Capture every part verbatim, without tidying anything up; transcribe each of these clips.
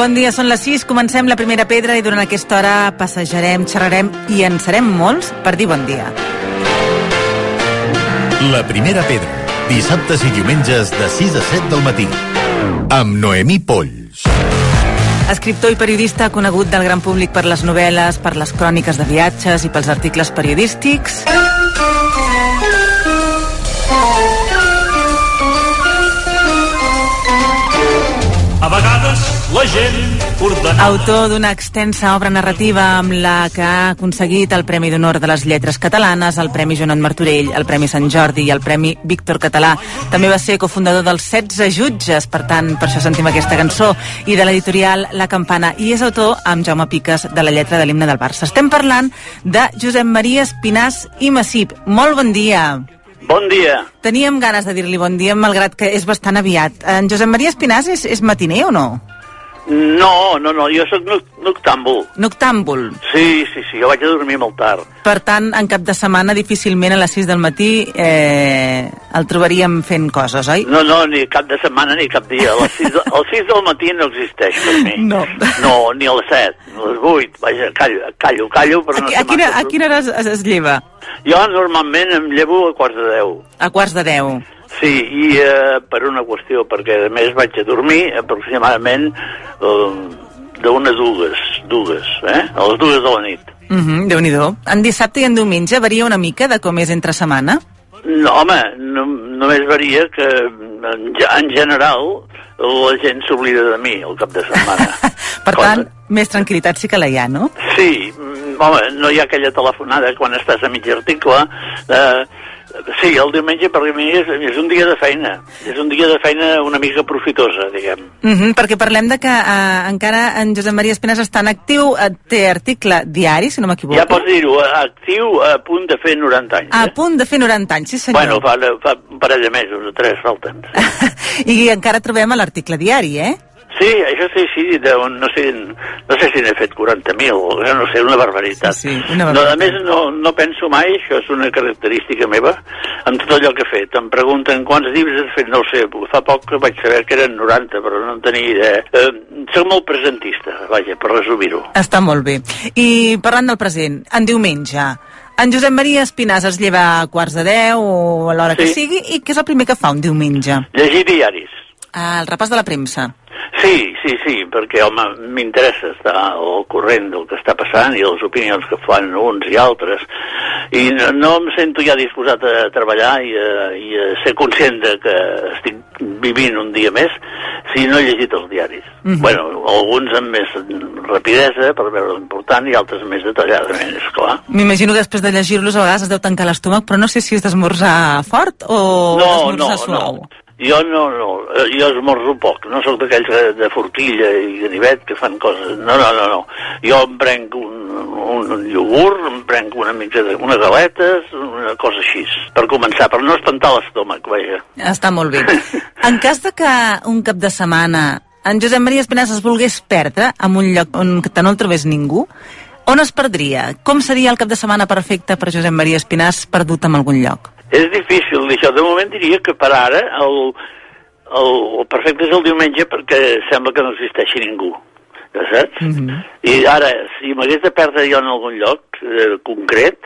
Bon dia, són les sis, comencem la primera pedra i durant aquesta hora passejarem, xerrarem i en serem molts per dir bon dia. La primera pedra, dissabtes i diumenges de sis a set del matí, amb Noemí Polls. Escriptor i periodista conegut del gran públic per les novel·les, per les cròniques de viatges i pels articles periodístics. A vegades la gent ordenada. Autor d'una extensa obra narrativa amb la que ha aconseguit el Premi d'Honor de les Lletres Catalanes, el Premi Joanot Martorell, el Premi Sant Jordi i el Premi Víctor Català. També va ser cofundador dels setze Jutges, per tant, per això sentim aquesta cançó, i de l'editorial La Campana, i és autor, amb Jaume Piques, de la lletra de l'himne del Barça. Estem parlant de Josep Maria Espinàs i Massip. Molt bon dia. Bon dia. Teníem ganes de dir-li bon dia, malgrat que és bastant aviat. En Josep Maria Espinàs és, és matiner o no? No, no, no, jo sóc noctàmbul. Noctàmbul? Sí, sí, sí, jo vaig a dormir molt tard. Per tant, en cap de setmana, difícilment a les sis del matí eh, el trobaríem fent coses, oi? No, no, ni cap de setmana ni cap dia. A les sis, al sis del matí no existeix per mi. No. No, ni a les set, a les vuit. Vaja, callo, callo, callo, però no a, sé a quina, massa. A quina hora es, es, es lleva? Jo normalment em llevo a quarts de deu. A quarts de deu. Sí, i eh, per una qüestió, perquè a més vaig a dormir aproximadament eh, d'una a dues, dues, eh? A les dues de la nit. Uh -huh, Déu-n'hi-do. En dissabte i en diumenge varia una mica de com és entre setmana? No, home, no, només varia que en, en general la gent s'oblida de mi el cap de setmana. Per tant, més tranquil·litat sí que la hi ha, no? Sí, home, no hi ha aquella telefonada quan estàs a mig article. Eh, sí, el diumenge per mi és, és un dia de feina. És un dia de feina una mica profitosa, diguem. Uh -huh, perquè parlem de que eh, encara en Josep Maria Espinàs està en actiu, eh, té article diari, si no m'equivoco. Ja pots dir-ho, actiu a punt de fer noranta anys. Eh? A eh? punt de fer noranta anys, sí senyor. Bueno, fa, fa un parell de mesos o tres falten. I encara trobem l'article diari, eh? Sí, això sí, sí, de, no sé, no sé si n'he fet quaranta mil, no sé, una barbaritat. Sí, sí, una barbaritat. No, a més, no, no penso mai, això és una característica meva, en tot allò que he fet. Em pregunten quants llibres has fet, no ho sé, fa poc que vaig saber que eren noranta, però no en tenia idea. Eh, soc molt presentista, vaja, per resumir-ho. Està molt bé. I parlant del present, en diumenge, en Josep Maria Espinàs es lleva a quarts de deu o a l'hora sí. que sigui, i què és el primer que fa un diumenge? Llegir diaris. Ah, el repàs de la premsa. Sí, sí, sí, perquè, home, m'interessa estar al corrent del que està passant i les opinions que fan uns i altres. I no, no em sento ja disposat a treballar i a, i a ser conscient de que estic vivint un dia més si no he llegit els diaris. Uh-huh. Bueno, alguns amb més rapidesa per veure l'important i altres més detalladament, esclar. M'imagino que després de llegir-los a vegades es deu tancar l'estómac, però no sé si és d'esmorzar fort o no, d'esmorzar no, suau. No. Jo no, no, jo esmorzo poc, no sóc d'aquells de forquilla i ganivet que fan coses, no, no, no, no. Jo em prenc un, un, un iogurt, em prenc una mica de, unes galetes, una cosa així, per començar, per no espantar l'estómac, vaja. Està molt bé. En cas de que un cap de setmana en Josep Maria Espinàs es volgués perdre en un lloc on no el trobés ningú, on es perdria? Com seria el cap de setmana perfecte per Josep Maria Espinàs perdut en algun lloc? És difícil, això. De moment diria que per ara el, el, el perfecte és el diumenge perquè sembla que no existeixi ningú, ja saps? Mm-hmm. I ara, si m'hagués de perdre jo en algun lloc eh, concret,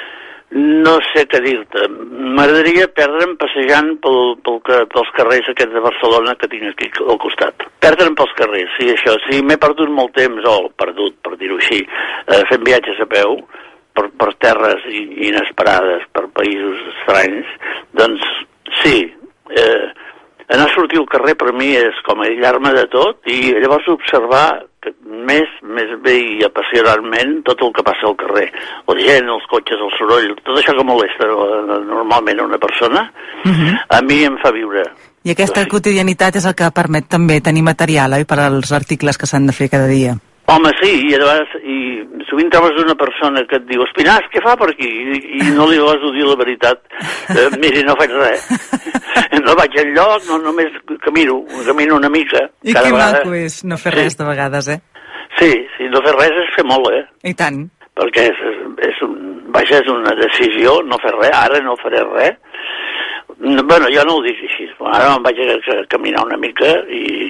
no sé què dir-te. M'agradaria perdre'm passejant pel, pel, pels carrers aquests de Barcelona que tinc aquí al costat. Perdre'm pels carrers, sí, això. Si m'he perdut molt temps, o perdut, per dir-ho així, eh, fent viatges a peu, Per, per terres inesperades, per països estranys, doncs sí, eh, anar a sortir al carrer per mi és com aïllar-me de tot i llavors observar que més, més bé i apassionadament tot el que passa al carrer. La gent, els cotxes, el soroll, tot això que molesta normalment a una persona, uh-huh. a mi em fa viure. I aquesta sí. quotidianitat és el que permet també tenir material, oi?, per als articles que s'han de fer cada dia. Home, sí, i, llavors, i sovint trobes una persona que et diu Espinàs, què fa per aquí? I, i no li vas dir la veritat. Eh, miri, no faig res. No vaig enlloc, no, només camino, camino una mica. I que maco és no fer sí. res de vegades, eh? Sí, sí, no fer res és fer molt, eh? I tant. Perquè és, és, és, un, vaja, és una decisió, no fer res, ara no faré res. Bueno, jo no ho dic així. Ara me'n vaig a caminar una mica i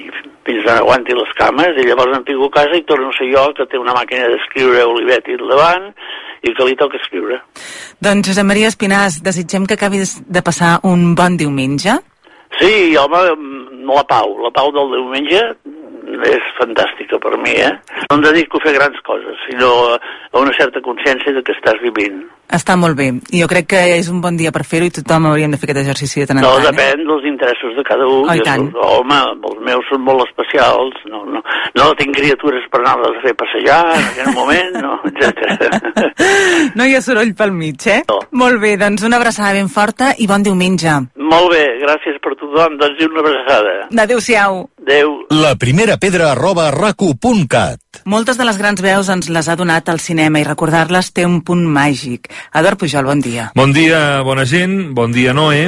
fins on aguanti les cames, i llavors em pico a casa i torno a ser jo, que té una màquina d'escriure Olivet i davant, i que li toca escriure. Doncs Josep Maria Espinàs, desitgem que acabis de passar un bon diumenge. Sí, home, la pau, la pau del diumenge és fantàstica per mi, eh? No em dedico a fer grans coses, sinó a una certa consciència de que estàs vivint. Està molt bé. I jo crec que és un bon dia per fer-ho i tothom hauríem de fer aquest exercici de tant en no, tant. No, depèn eh? dels interessos de cada un. Oh, i tant. Els, home, els meus són molt especials. No, no, no tinc criatures per anar-les a fer passejar en aquell moment, no, etcètera. No hi ha soroll pel mig, eh? No. Molt bé, doncs una abraçada ben forta i bon diumenge. Molt bé, gràcies per tothom. Doncs una abraçada. Adéu-siau. Adéu. La primera pedra arroba racu punt cat. Moltes de les grans veus ens les ha donat el cinema i recordar-les té un punt màgic. Eduard Pujol, bon dia. Bon dia, bona gent, bon dia, Noé.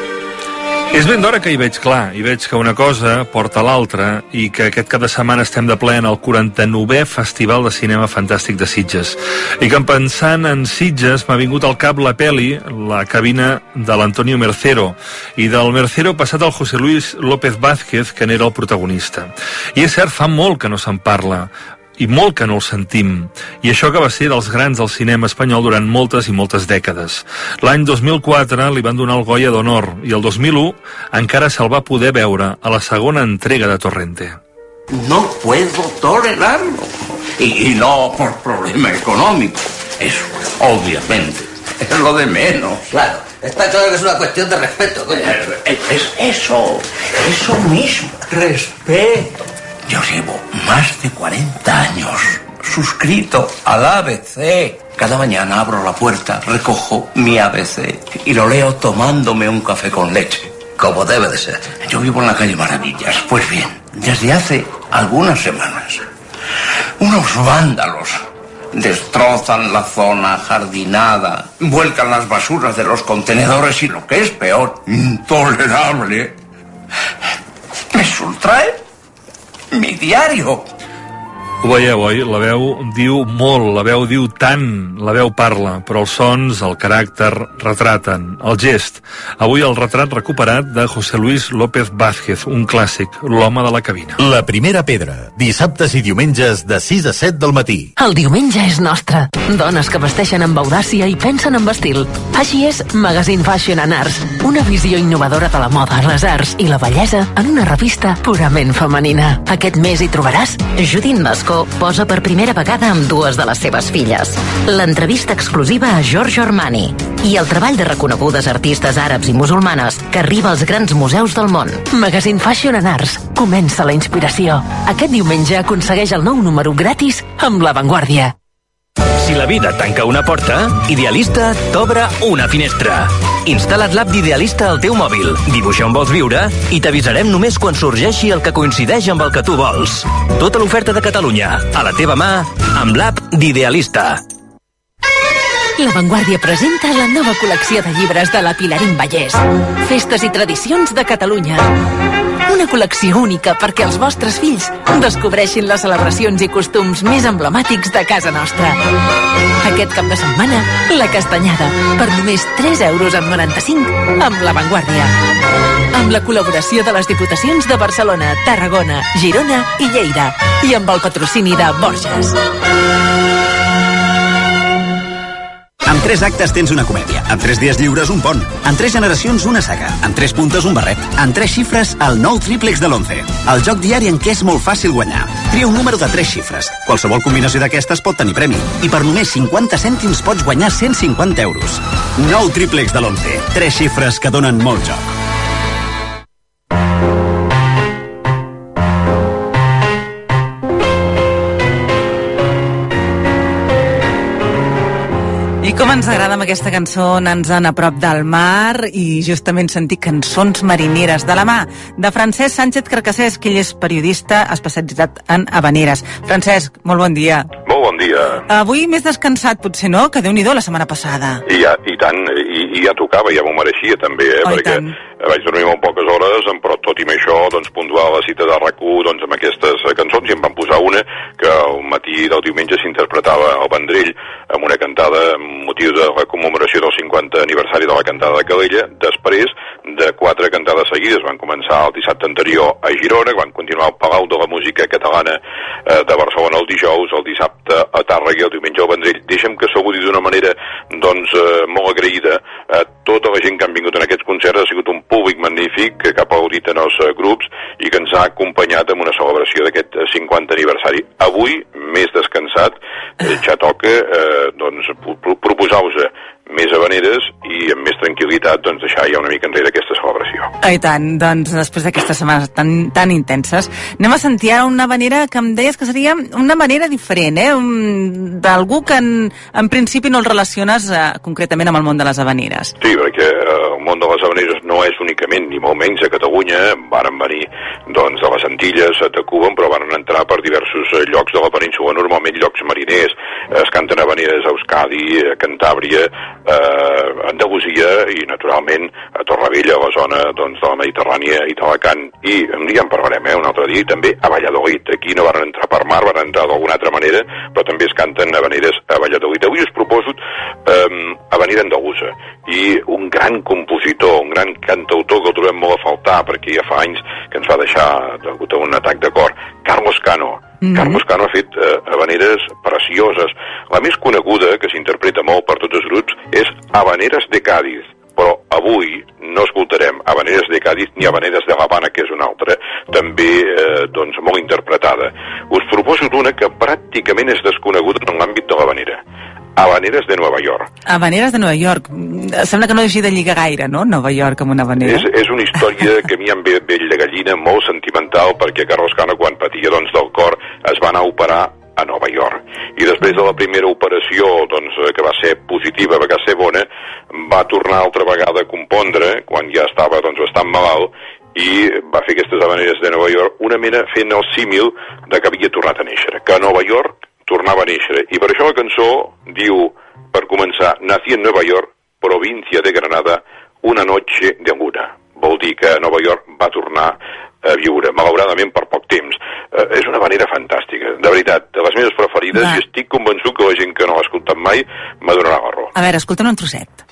És ben d'hora que hi veig clar, hi veig que una cosa porta l'altra i que aquest cap de setmana estem de ple en el quaranta-novè Festival de Cinema Fantàstic de Sitges. I que pensant en Sitges m'ha vingut al cap la peli, La cabina de l'Antonio Mercero, i del Mercero passat al José Luis López Vázquez, que n'era el protagonista. I és cert, fa molt que no se'n parla, i molt que no el sentim. I això que va ser dels grans del cinema espanyol durant moltes i moltes dècades. L'any dos mil quatre li van donar el Goya d'Honor i el dos mil u encara se'l va poder veure a la segona entrega de Torrente. No puedo tolerarlo. Y, y no por problema económico. Eso, obviamente. Es lo de menos. Claro, está claro que es una cuestión de respeto, coño. Es, es eso, eso mismo. Respeto. Yo llevo más de cuarenta años suscrito al A B C. Cada mañana abro la puerta, recojo mi A B C y lo leo tomándome un café con leche. Como debe de ser. Yo vivo en la calle Maravillas. Pues bien, desde hace algunas semanas, unos vándalos destrozan la zona jardinada, vuelcan las basuras de los contenedores y, lo que es peor, intolerable, me sustraen mi diario. Ho veieu, oi? La veu diu molt, la veu diu tant, la veu parla, però els sons, el caràcter, retraten, el gest. Avui el retrat recuperat de José Luis López Vázquez, un clàssic, l'home de la cabina. La primera pedra, dissabtes i diumenges de sis a set del matí. El diumenge és nostre. Dones que vesteixen amb audàcia i pensen amb estil. Així és Magazine Fashion and Arts, una visió innovadora de la moda, les arts i la bellesa en una revista purament femenina. Aquest mes hi trobaràs Judit Nasco posa per primera vegada amb dues de les seves filles. L'entrevista exclusiva a Giorgio Armani i el treball de reconegudes artistes àrabs i musulmanes que arriba als grans museus del món. Magazine Fashion and Arts. Comença la inspiració. Aquest diumenge aconsegueix el nou número gratis amb La Vanguardia. Si la vida tanca una porta, Idealista t'obre una finestra. Instal·la't l'app d'Idealista al teu mòbil, dibuixa on vols viure i t'avisarem només quan sorgeixi el que coincideix amb el que tu vols. Tota l'oferta de Catalunya, a la teva mà, amb l'app d'Idealista. La Vanguardia presenta la nova col·lecció de llibres de la Pilarín Vallès. Festes i tradicions de Catalunya. Una col·lecció única perquè els vostres fills descobreixin les celebracions i costums més emblemàtics de casa nostra. Aquest cap de setmana, la Castanyada, per només tres euros amb noranta-cinc, amb La Vanguardia. Amb la col·laboració de les Diputacions de Barcelona, Tarragona, Girona i Lleida. I amb el patrocini de Borges. Amb tres actes tens una comèdia, amb tres dies lliures un pont, amb tres generacions una saga, amb tres puntes un barret, amb tres xifres el nou tríplex de l'onze. El joc diari en què és molt fàcil guanyar. Tria un número de tres xifres. Qualsevol combinació d'aquestes pot tenir premi. I per només cinquanta cèntims pots guanyar cent cinquanta euros. Nou tríplex de l'onze. Tres xifres que donen molt joc. I com ens agrada amb aquesta cançó anar-nos a prop del mar i justament sentir cançons marineres de la mà de Francesc Sánchez Carcassés, que ell és periodista especialitzat en habaneres. Francesc, molt bon dia. Molt bon dia. Avui més descansat, potser, no? Que Déu-n'hi-do la setmana passada. I, ja, i tant, i, i ja tocava, ja m'ho mereixia també, eh? Oh, perquè vaig dormir molt poques hores, però tot i això, doncs, puntuava la cita de R A C u, doncs, amb aquestes cançons, i em van posar una que al matí del diumenge s'interpretava al Vendrell, amb una cantada amb motiu de la commemoració del cinquanta aniversari de la cantada de Calella. Després de quatre cantades seguides, van començar el dissabte anterior a Girona, van continuar al Palau de la Música Catalana eh, de Barcelona el dijous, el dissabte a Tàrrega i el diumenge al Vendrell. Deixa'm que saludi d'una manera, doncs, eh, molt agraïda a tota la gent que han vingut en aquests concerts. Ha sigut un públic magnífic que ha aplaudit en els grups i que ens ha acompanyat en una celebració d'aquest cinquanta aniversari. Avui, més descansat, eh, ja toca eh, doncs, proposar-vos més havaneres i amb més tranquil·litat doncs, deixar ja una mica enrere aquesta celebració. I tant, doncs després d'aquestes setmanes tan, tan intenses, anem a sentir ara una havanera que em deies que seria una manera diferent, eh? Un, d'algú que en, en principi no el relaciones eh, concretament amb el món de les havaneres. Sí, perquè eh, el món de les havaneres no és únicament, ni molt menys a Catalunya, varen venir doncs, de les Antilles, de Cuba, però van entrar per diversos eh, llocs de la península, normalment llocs mariners. Es canten havaneres a Euskadi, a Cantàbria, eh, Andalusia i naturalment a Torrevella, a la zona doncs, de la Mediterrània i d'Alacant, i un dia en parlarem, eh, un altre dia, i també a Valladolid. Aquí no van entrar per mar, van entrar d'alguna altra manera, però també es canten havaneres a Valladolid. Avui us proposo eh, havanera andalusa, i un gran compositor, un gran cantautor que el trobem molt a faltar perquè ja fa anys que ens va deixar degut a un atac de cor, Carlos Cano. Mm-hmm. Carlos Cano ha fet eh, havaneres precioses. La més coneguda, que s'interpreta molt per tots els grups, és Havaneres de Cádiz, però avui no escoltarem Havaneres de Cádiz ni Havaneres de l'Havana, que és una altra, també eh, doncs, molt interpretada. Us proposo d'una que pràcticament és desconeguda en l'àmbit de l'havanera. Havaneres de Nova York. Havaneres de Nova York. Sembla que no hagi de lligar gaire, no?, Nova York amb una havanera. És, és una història que a mi em ve vell de gallina, molt sentimental, perquè Carlos Cano, quan patia doncs, del cor, es va anar a operar a Nova York. I després de la primera operació, doncs, que va ser positiva, va ser bona, va tornar altra vegada a compondre, quan ja estava doncs, bastant malalt, i va fer aquestes havaneres de Nova York, una mena fent el símil de que havia tornat a néixer, que a Nova York tornava a néixer. I per això la cançó diu, per començar, nací en Nova York, província de Granada, una noche de luna. Vol dir que a Nova York va tornar a viure, malauradament per poc temps. Eh, és una manera fantàstica, de veritat, de les meves preferides, va. I estic convençut que la gent que no l'ha escoltat mai m'adonarà la raó. A veure, escolta'm un trosset.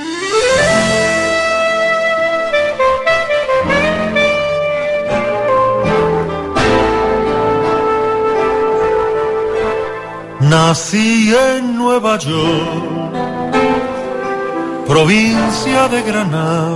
Nací en Nueva York, provincia de Granada,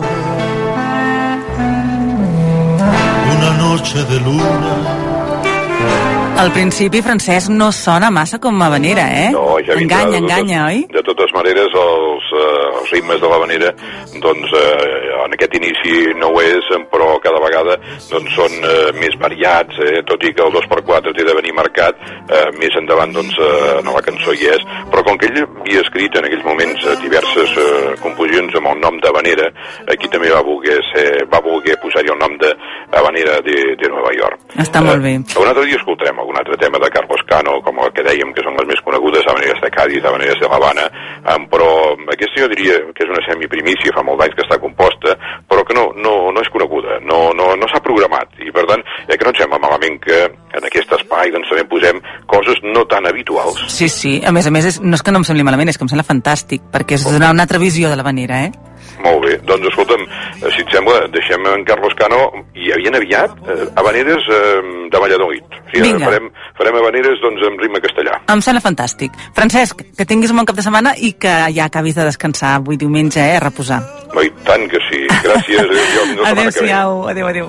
una noche de luna. Al principi, Francesc, no sona massa com a havanera, eh? No, ja enganya, enganya, oi? De totes maneres, els, eh, els ritmes de l'havanera, doncs, eh, en aquest inici no ho és, però cada vegada doncs, són eh, més variats, eh? Tot i que el dos per quatre té de venir marcat, eh, més endavant, doncs, eh, en la cançó hi és. Però com que ell havia escrit en aquells moments eh, diverses eh, composicions amb el nom d'havanera, aquí també va voler, ser, va voler posar-hi el nom de havanera de, de Nova York. Està eh, molt bé. Un altre dia escoltarem algun altre tema de Carlos Cano, com el que dèiem, que són les més conegudes, Havaneres de Cádiz, Havaneres de l'Havana, um, però aquesta jo diria que és una semiprimícia, fa molt d'anys que està composta, però que no, no, no és coneguda, no, no, no s'ha programat, i per tant, ja que no et sembla malament que en aquest espai doncs, també posem coses no tan habituals. Sí, sí, a més a més, és, no és que no em sembli malament, és que em sembla fantàstic, perquè és donar una altra visió de l'havanera, eh? Molt bé, doncs escolta'm, si et sembla, deixem en Carlos Cano, i havien aviat eh, havaneres eh, de Valladolid. O sigui, Vinga. farem, farem havaneres doncs, en ritme castellà. Em sembla fantàstic. Francesc, que tinguis un bon cap de setmana i que ja acabis de descansar avui diumenge, eh, a reposar. No, i tant que sí. Gràcies. Adéu, adéu-siau, adéu, adéu.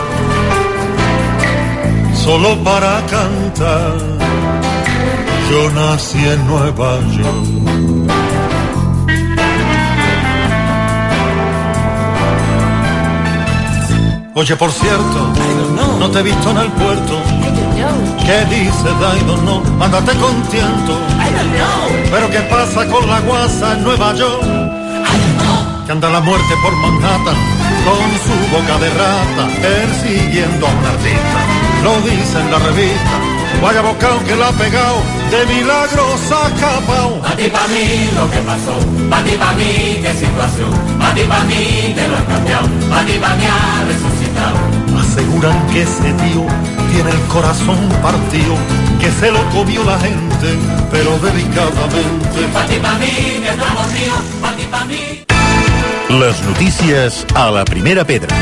Solo para cantar, yo nací en Nueva York. Oye, por cierto, no te he visto en el puerto. ¿Qué dices, I don't know? Ándate contento. Pero ¿qué pasa con la guasa en Nueva York? Que anda la muerte por Manhattan con su boca de rata persiguiendo a un artista. Lo dice en la revista. Vaya bocao que la ha pegado, de milagro se ha escapado. Pa' ti, pa' mí lo que pasó, pa' ti, pa' mí qué situación. Bati Bani te lo ha cambiado, Bati Bani ha resucitado. Aseguran que ese tío tiene el corazón partido, que se lo comió la gente, pero delicadamente. Bati Bani, que estamos tío, Bati Bani. Les notícies a la primera pedra.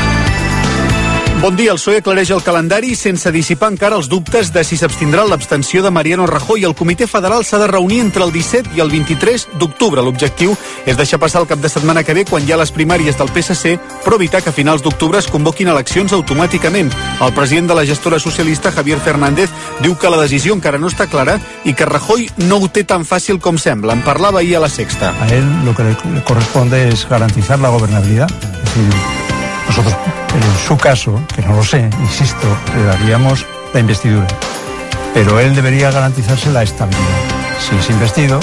Bon dia, el P S O E aclareix el calendari sense dissipar encara els dubtes de si s'abstindrà l'abstenció de Mariano Rajoy. El Comitè Federal s'ha de reunir entre el disset i el vint-i-tres d'octubre. L'objectiu és deixar passar el cap de setmana que ve, quan hi ha les primàries del P S C, però evitar que a finals d'octubre es convoquin eleccions automàticament. El president de la gestora socialista, Javier Fernández, diu que la decisió encara no està clara i que Rajoy no ho té tan fàcil com sembla. En parlava ahir a La Sexta. A él lo que le corresponde es garantizar la gobernabilidad. Es decir, nosotros, en su caso, que no lo sé, insisto, le daríamos la investidura. Pero él debería garantizarse la estabilidad. Si es investido,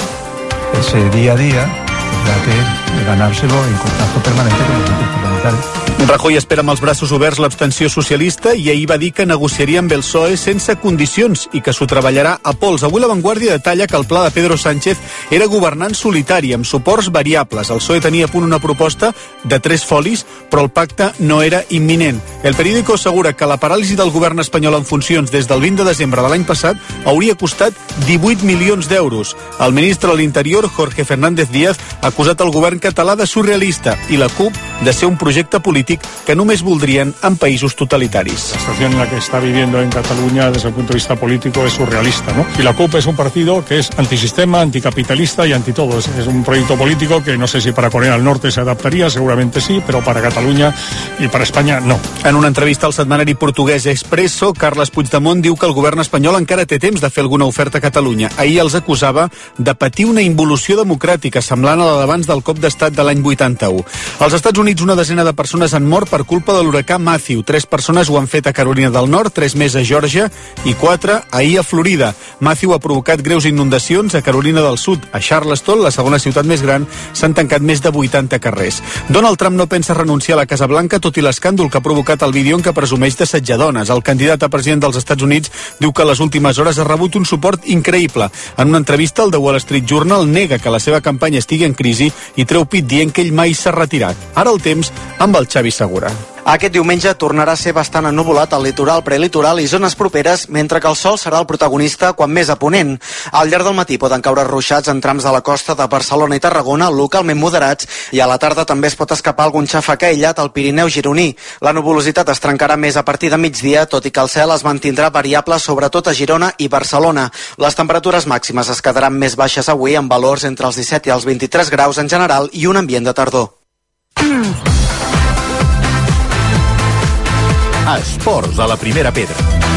ese día a día tendrá que ganárselo en contacto permanente con los grupos parlamentarios. Rajoy espera amb els braços oberts l'abstenció socialista i ahir va dir que negociaria amb el P S O E sense condicions i que s'ho treballarà a pols. Avui La Vanguardia detalla que el pla de Pedro Sánchez era governar en solitari, amb suports variables. El P S O E tenia a punt una proposta de tres folis, però el pacte no era imminent. El periòdico assegura que la paràlisi del govern espanyol en funcions des del vint de desembre de l'any passat hauria costat divuit milions d'euros. El ministre de l'Interior, Jorge Fernández Díaz, ha acusat el govern català de surrealista i la CUP de ser un projecte polític que només voldrien en països totalitaris. La situación en la que está viviendo en Cataluña desde el punto de vista político es surrealista, ¿no? Y la CUP es un partido que es antisistema, anticapitalista y anti todo. Es, es un proyecto político que no sé si para Corea del Norte se adaptaría, seguramente sí, pero para Cataluña y para España no. En una entrevista al setmanari portuguès Expresso, Carles Puigdemont diu que el govern espanyol encara té temps de fer alguna oferta a Catalunya. Ahir els acusava de patir una involució democràtica semblant a la d'abans del cop d'estat de l'any vuitanta-u. Als Estats Units, una desena de persones han mort per culpa de l'huracà Matthew. Tres persones ho han fet a Carolina del Nord, tres més a Geòrgia i quatre ahir a Florida. Matthew ha provocat greus inundacions a Carolina del Sud. A Charleston, la segona ciutat més gran, s'han tancat més de vuitanta carrers. Donald Trump no pensa renunciar a la Casa Blanca, tot i l'escàndol que ha provocat el vídeo en què presumeix d'assetjar dones. El candidat a president dels Estats Units diu que a les últimes hores ha rebut un suport increïble. En una entrevista, el The Wall Street Journal nega que la seva campanya estigui en crisi i treu pit dient que ell mai s'ha retirat. Ara el temps amb el Xavi Segura. Aquest diumenge tornarà a ser bastant ennuvolat al litoral, prelitoral i zones properes, mentre que el sol serà el protagonista quan més a ponent. Al llarg del matí poden caure ruixats en trams de la costa de Barcelona i Tarragona, localment moderats, i a la tarda també es pot escapar algun xàfec aïllat al Pirineu gironí. La nuvolositat es trencarà més a partir de migdia, tot i que el cel es mantindrà variable sobretot a Girona i Barcelona. Les temperatures màximes es quedaran més baixes avui, amb valors entre els disset i els vint-i-tres graus en general i un ambient de tardor. Esports a la primera pedra.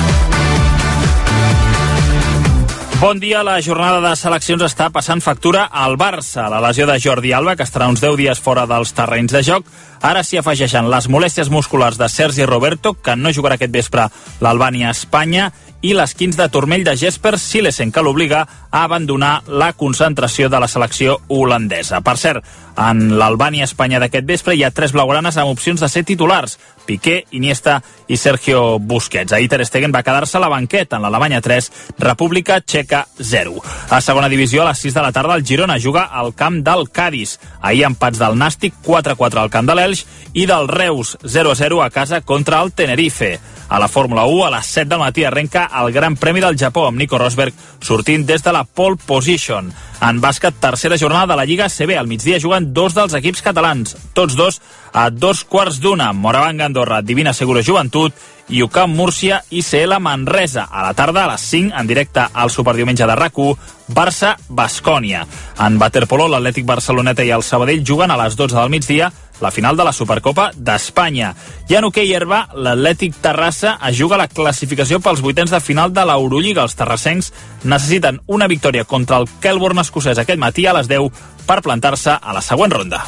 Bon dia, la jornada de seleccions està passant factura al Barça. La lesió de Jordi Alba, que estarà uns deu dies fora dels terrenys de joc, ara s'hi afegeixen les molèsties musculars de Sergi Roberto, que no jugarà aquest vespre l'Albània-Espanya, i l'esquins de turmell de Jesper Silesen, que l'obliga a abandonar la concentració de la selecció holandesa. Per cert, en l'Albània-Espanya d'aquest vespre hi ha tres blaugranes amb opcions de ser titulars: Piqué, Iniesta i Sergio Busquets. Ahir Ter Stegen va quedar-se a la banqueta en l'Alemanya tres, República Txeca zero. A segona divisió, a les sis de la tarda, el Girona juga al camp del Cádiz. Ahir empats del Nàstic quatre a quatre al camp de l'Elx i del Reus zero a zero a casa contra el Tenerife. A la Fórmula u, a les set del matí, arrenca el Gran Premi del Japó amb Nico Rosberg sortint des de la pole position. En bàsquet, tercera jornada de la Lliga A C B. Al migdia juguen dos dels equips catalans, tots dos a dos quarts d'una. Moravang Andorra, Divina Seguro Joventut i U C A M Múrcia i C L Manresa. A la tarda, a les cinc, en directe al Superdiumenge de RAC u, Barça-Bascònia. En waterpolo, l'Atlètic Barceloneta i el Sabadell juguen a les dotze del migdia la final de la Supercopa d'Espanya. I en hoquei herba, l'Atlètic Terrassa es juga la classificació pels vuitens de final de l'Eurolliga. Els terrassencs necessiten una victòria contra el Kelborn escocès aquest matí a les deu per plantar-se a la següent ronda.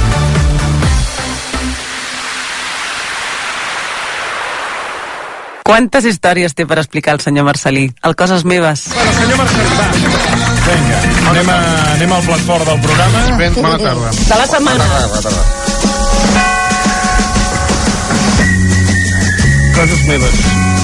Quantes històries té per explicar el senyor Marcelí? El Coses Meves. Bueno, senyor Marcelí, va. Vinga, anem, a, anem al plat fort del programa. Ben, bona tarda. De la setmana. Bona tarda, bona tarda. Coses Meves.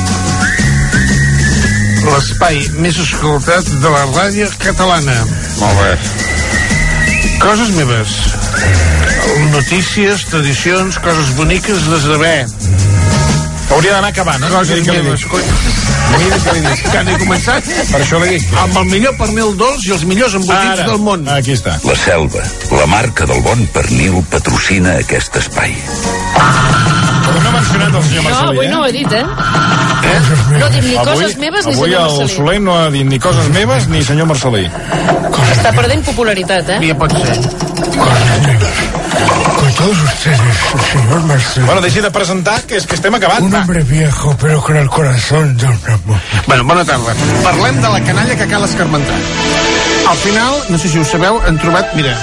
L'espai més escoltat de la ràdio catalana. Molt bé. Coses Meves. El notícies, tradicions, coses boniques de saber. Hauria d'anar acabant, eh? Coses meves, cony. Que han començat per això l'he dit. Amb el millor pernil dolç i els millors embotits Ara. del món. Aquí està. La Selva, la marca del bon pernil, patrocina aquest espai. Però no ha mencionat el senyor Marcelí, No, avui eh? no ho he dit, eh? Eh? No ha dit ni Avui- coses meves ni senyor Avui el Marcelí. Soler no ha dit ni coses meves ni senyor Marcelí. Està perdent popularitat, eh? Ja pot ser. Con todos ustedes, señor Marcelí. Bueno, deixi de presentar, que és que estem acabant. Un hombre viejo, pero con el corazón de un amor. Bueno, bona tarda. Parlem de la canalla que cal escarmentar. Al final, no sé si ho sabeu, han trobat... Mira,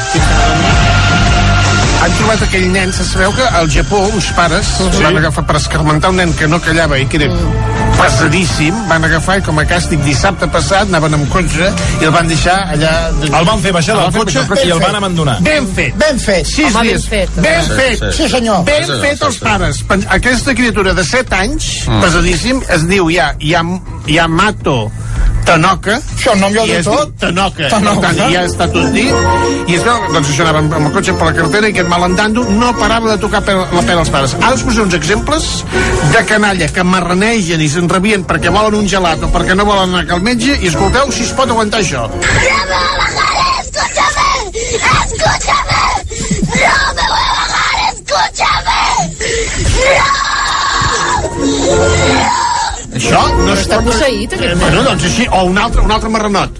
han trobat aquell nen, se sabeu que al Japó uns pares sí. van agafar per escarmentar un nen que no callava i que era pesadíssim, van agafar i com a càstig dissabte passat anaven amb cotxe i el van deixar allà... El van fer baixar del cotxe i el van abandonar. Ben fet. Ben fet. Sis Home, ben dies. fet. Ben Sí, fet. sí. Sí, senyor. Ben Sí, sí, fet sí, els sí. pares. Pen- Aquesta criatura de set anys, Mm. pesadíssim, es diu ja, ja, Yamato Tanoka. Això, el nom ja ho I diu es diu tot. Tanoka. Tanoka. Per tant, ja està tot dit. I es veu, doncs això anava amb, amb el cotxe per la carretera i aquest malandando no parava de tocar per, la pera als pares. Ara us posaré uns exemples de canalla que marranegen i s'enrabien perquè volen un gelat o perquè no volen anar al metge i escolteu si es pot aguantar això. ¡Escúchame! ¡Escúchame! ¡No me voy a bajar! ¡Escúchame! ¡No! Això no Està posseït, aquest nen. Bueno, doncs així, o un altre, un altre marranot.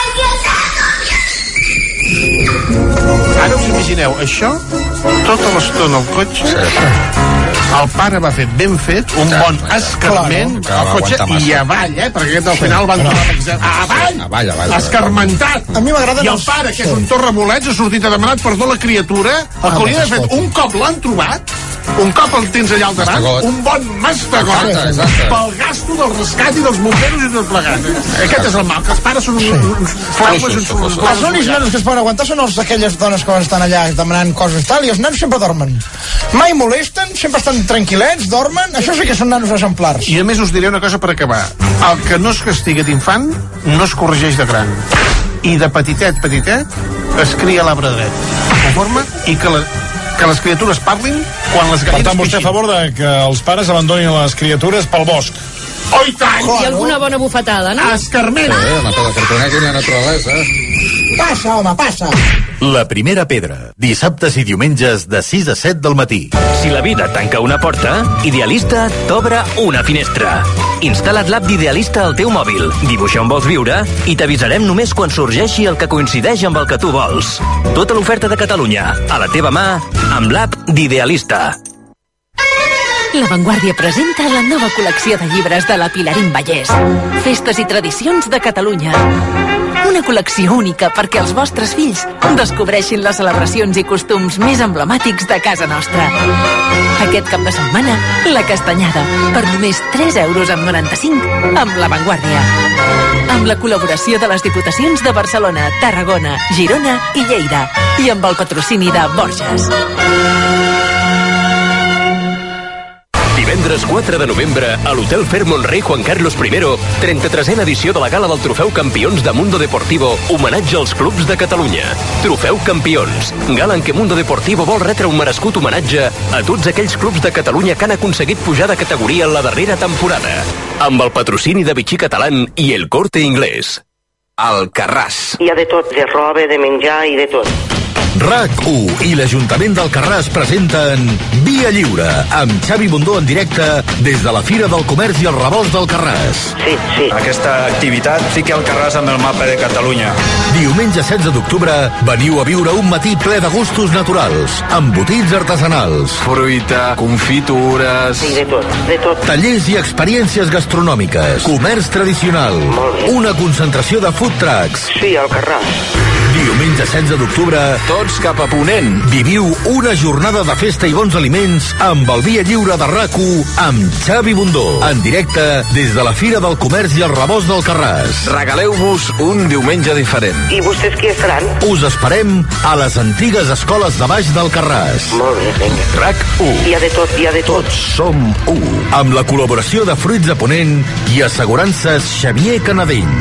Ara us imagineu, això, tota l'estona al cotxe, el pare va fer ben fet, un bon escarment al cotxe i avall, eh? Perquè aquest al final van trobar avall, Avall, avall. escarmentat. A mi m'agraden I el els- pare, que és un torrebolets, ha sortit a demanar perdó a la criatura, el que hauria d'haver fet, un cop l'han trobat, un cop el tens allà al davant, Mastegot. un bon mastegot Exacte, exacte. pel gasto del rescat i dels bomberos i tot plegat. Aquest és el mal, que els pares són uns, uns flaues, uns, uns, Els únics nanos que es poden aguantar són els d'aquelles dones que estan allà demanant coses i tal, i els nanos sempre dormen. Mai molesten, sempre estan tranquil·lets, dormen, això sí que són nanos exemplars. I a més us diré una cosa per acabar. El que no es castiga d'infant no es corregeix de gran. I de petitet, petitet, es cria l'arbre dret. Conforme? I que, la, que les criatures parlin quan les Per gallines tant, vostè a favor de que els pares abandonin les criatures pel bosc. Oh, i tant! I alguna bona bufetada, no? Escarment! Eh, home, per conèixer quina naturalesa. Passa, home, passa. La primera pedra, dissabtes i diumenges de sis a set del matí. Si la vida tanca una porta, Idealista t'obre una finestra. Instal·la't l'app d'Idealista al teu mòbil, dibuixa on vols viure i t'avisarem només quan sorgeixi el que coincideix amb el que tu vols. Tota l'oferta de Catalunya, a la teva mà, amb l'app d'Idealista. La Vanguardia presenta la nova col·lecció de llibres de la Pilarín Vallès. Festes i tradicions de Catalunya. Una col·lecció única perquè els vostres fills descobreixin les celebracions i costums més emblemàtics de casa nostra. Aquest cap de setmana, la castanyada, per només tres euros amb noranta-cinc, amb La Vanguardia. Amb la col·laboració de les Diputacions de Barcelona, Tarragona, Girona i Lleida. I amb el patrocini de Borges. Divendres quatre de novembre, a l'Hotel Fairmont Rei Juan Carlos primero, trenta-tresena edició de la gala del Trofeu Campions de Mundo Deportivo, homenatge als clubs de Catalunya. Trofeu Campions, gala en què Mundo Deportivo vol retre un merescut homenatge a tots aquells clubs de Catalunya que han aconseguit pujar de categoria en la darrera temporada. Amb el patrocini de Vichy Catalán i El Corte Inglés. Alcarràs. Hi ha de tot, de roba, de menjar i de tot. RAC u i l'Ajuntament d'Alcarràs presenten Via Lliure, amb Xavi Bundó en directe des de la Fira del Comerç i el Rebost d'Alcarràs. Sí, sí. Aquesta activitat fica Alcarràs amb el mapa de Catalunya. Diumenge setze d'octubre, veniu a viure un matí ple de gustos naturals, amb botits artesanals, Fruita, confitures... Sí, de tot, de tot. tallers i experiències gastronòmiques, comerç tradicional, una concentració de food trucks. Sí, Alcarràs. Diumenge setze d'octubre, tots cap a Ponent. Viviu una jornada de festa i bons aliments amb el Via Lliure de RAC u amb Xavi Bundó, en directe des de la Fira del Comerç i el Rebost d'Alcarràs. Regaleu-vos un diumenge diferent. I vostès qui estaran? Us esperem a les antigues escoles de baix d'Alcarràs. Molt bé, vinga. RAC u. Hi ha de tot, hi ha de tot. Tots som u. Amb la col·laboració de Fruits de Ponent i assegurances Xavier Canadell.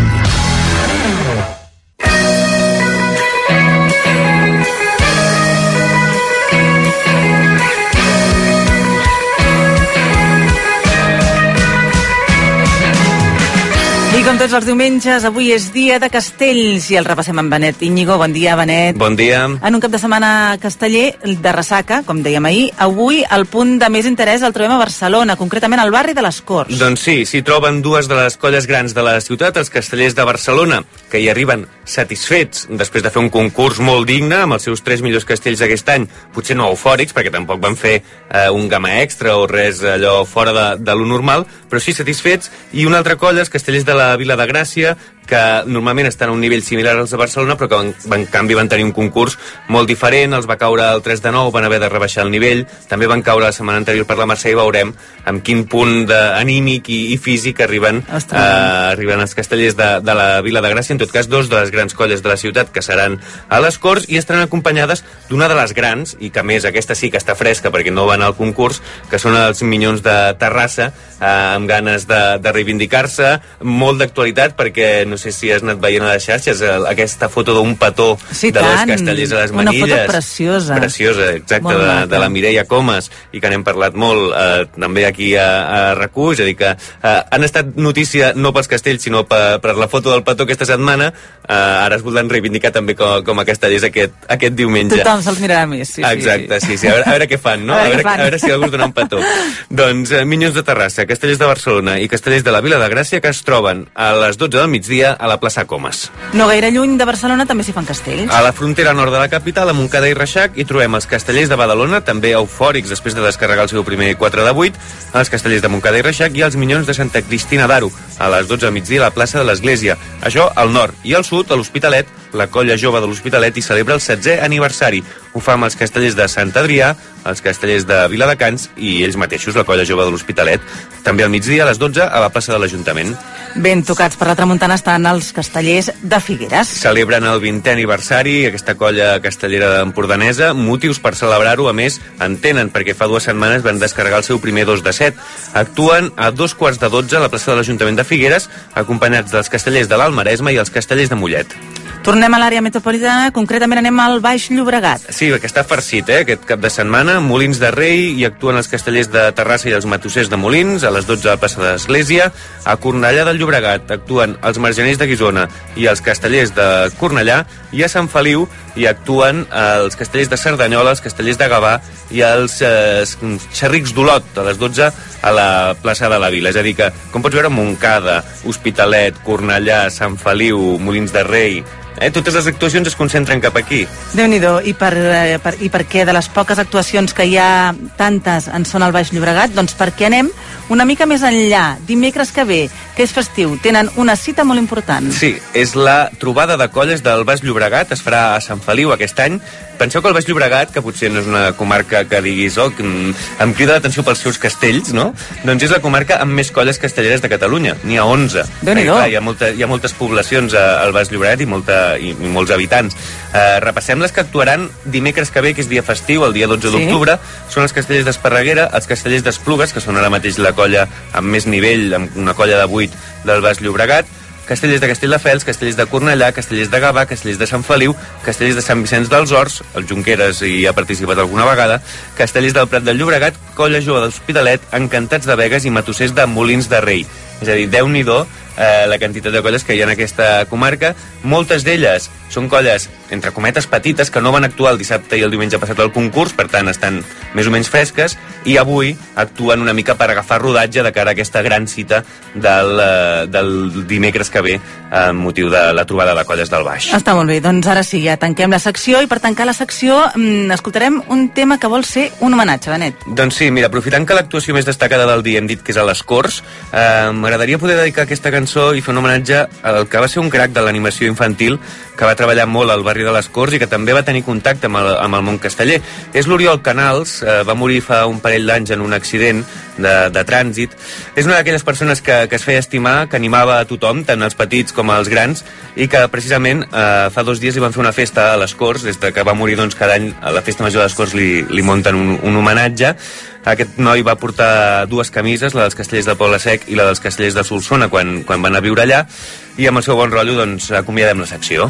tots els diumenges, avui és dia de castells i el repassem amb Benet Íñigo. Bon dia, Benet. Bon dia. En un cap de setmana casteller de ressaca, com dèiem ahir, avui el punt de més interès el trobem a Barcelona, concretament al barri de les Corts. Doncs sí, s'hi troben dues de les colles grans de la ciutat, els castellers de Barcelona, que hi arriben satisfets després de fer un concurs molt digne amb els seus tres millors castells d'aquest any, potser no eufòrics, perquè tampoc van fer eh, un gamma extra o res allò fora de, de lo normal, però sí satisfets. I una altra colla, els castellers de la Vila de Gràcia, que normalment estan a un nivell similar als de Barcelona, però que en, en canvi van tenir un concurs molt diferent, els va caure el tres de nou, van haver de rebaixar el nivell, també van caure la setmana anterior per la Mercè i veurem amb quin punt anímic i, i físic arriben, eh, arriben els castellers de, de la Vila de Gràcia, en tot cas dos de les grans colles de la ciutat que seran a les Corts i estaran acompanyades d'una de les grans, i que a més aquesta sí que està fresca perquè no van al concurs, que són els Minyons de Terrassa, eh, amb ganes de, de reivindicar-se, molt d'actualitat perquè no sé si has anat veient a les xarxes el, aquesta foto d'un petó sí, de dos castellers a les manilles. Una foto preciosa. Preciosa, exacte, de, de la Mireia Comas, i que n'hem parlat molt eh, també aquí a, a RAC-u, és a dir que eh, han estat notícia no pels castells sinó per, per la foto del petó aquesta setmana, eh, ara es volen reivindicar també com, com a castellers aquest, aquest diumenge. Tothom se'ls mirarà més, sí, exacte, sí. sí, sí, a veure, a veure què fan, no? A veure, a veure, fan. a veure si algú es dona un petó. Doncs eh, Minyons de Terrassa, castellers de Barcelona i castellers de la Vila de Gràcia, que es troben a les dotze del migdia a la plaça Comas. No gaire lluny de Barcelona també s'hi fan castells. A la frontera nord de la capital, a Montcada i Reixac, hi trobem els castellers de Badalona, també eufòrics després de descarregar el seu primer quatre de vuit, els castellers de Montcada i Reixac i els Minyons de Santa Cristina d'Aro, a les dotze del migdia a la plaça de l'Església. Això al nord. I al sud, a l'Hospitalet, la colla jove de l'Hospitalet hi celebra el setzè aniversari. Ho fa amb els castellers de Sant Adrià, els castellers de Viladecans i ells mateixos, la colla jove de l'Hospitalet. També al migdia, a les dotze, a la plaça de l'Ajuntament. Ben tocats per la tramuntana estan els castellers de Figueres. Celebren el vintè aniversari, aquesta colla castellera empordanesa. Motius per celebrar-ho, a més, en tenen, perquè fa dues setmanes van descarregar el seu primer dos de set. Actuen a dos quarts de dotze a la plaça de l'Ajuntament de Figueres, acompanyats dels castellers de l'Alt Maresme i els castellers de Mollet. Tornem a l'àrea metropolitana, concretament anem al Baix Llobregat. Sí, perquè està farcit, eh, aquest cap de setmana. Molins de Rei, hi actuen els castellers de Terrassa i els matossers de Molins, a les dotze a la plaça de l'Església. A Cornellà del Llobregat actuen els marjaners de Guissona i els castellers de Cornellà, i a Sant Feliu hi actuen els castellers de Cerdanyola, els castellers de Gavà i els eh, xerrics d'Olot, a les dotze a la plaça de la Vila. És a dir que, com pots veure, Montcada, Hospitalet, Cornellà, Sant Feliu, Molins de Rei, Eh, totes les actuacions es concentren cap aquí. Déu-n'hi-do. I per, eh, per, i per què de les poques actuacions que hi ha tantes en són al Baix Llobregat? Doncs perquè anem una mica més enllà. Dimecres que ve, que és festiu, tenen una cita molt important. Sí, és la trobada de colles del Baix Llobregat, es farà a Sant Feliu aquest any. Penseu que el Baix Llobregat, que potser no és una comarca que diguis, oh, que em crida l'atenció pels seus castells, no? Doncs és la comarca amb més colles castelleres de Catalunya. N'hi ha onze. Déu-n'hi-do. Hi ha, molta, hi ha moltes poblacions al Baix Llobregat i, molta, i, i molts habitants. Eh, repassem les que actuaran dimecres que ve, que és dia festiu, el dia dotze Sí. d'octubre. Són els castellers d'Esparreguera, els castellers d'Esplugues, que són ara mateix la colla amb més nivell, amb una colla de vuit del Baix Llobregat, castellers de Castelldefels, castellers de Cornellà, castellers de Gavà, castellers de Sant Feliu, castellers de Sant Vicenç dels Horts, el Junqueras hi ha participat alguna vegada, castellers del Prat del Llobregat, colla jove d'Hospitalet, encantats de Begues i matossers de Molins de Rei. És a dir, Déu-n'hi-do eh, la quantitat de colles que hi ha en aquesta comarca. Moltes d'elles són colles, entre cometes, petites, que no van actuar el dissabte i el diumenge passat al concurs, per tant estan més o menys fresques, i avui actuen una mica per agafar rodatge de cara a aquesta gran cita del, eh, del dimecres que ve, amb motiu de la trobada de colles del Baix. Està molt bé, doncs ara sí, ja tanquem la secció, i per tancar la secció mm, escoltarem un tema que vol ser un homenatge, Benet. Doncs sí, mira, aprofitant que l'actuació més destacada del dia hem dit que és a les Corts, eh, m'agradaria poder dedicar aquesta cançó i fer un homenatge al que va ser un crac de l'animació infantil, que va treballar molt al barri de les Corts i que també va tenir contacte amb el, amb el món casteller. És l'Oriol Canals, eh, va morir fa un parell d'anys en un accident de, de trànsit. És una d'aquelles persones que, que es feia estimar, que animava a tothom, tant els petits com els grans, i que precisament eh, fa dos dies li van fer una festa a les Corts. Des de que va morir, doncs, cada any a la Festa Major de les Corts li, li munten un, un homenatge. Aquest noi va portar dues camises, la dels castellers del Poble Sec i la dels castellers de Solsona, quan, quan van a viure allà, i amb el seu bon rotllo, doncs, acomiadem la secció.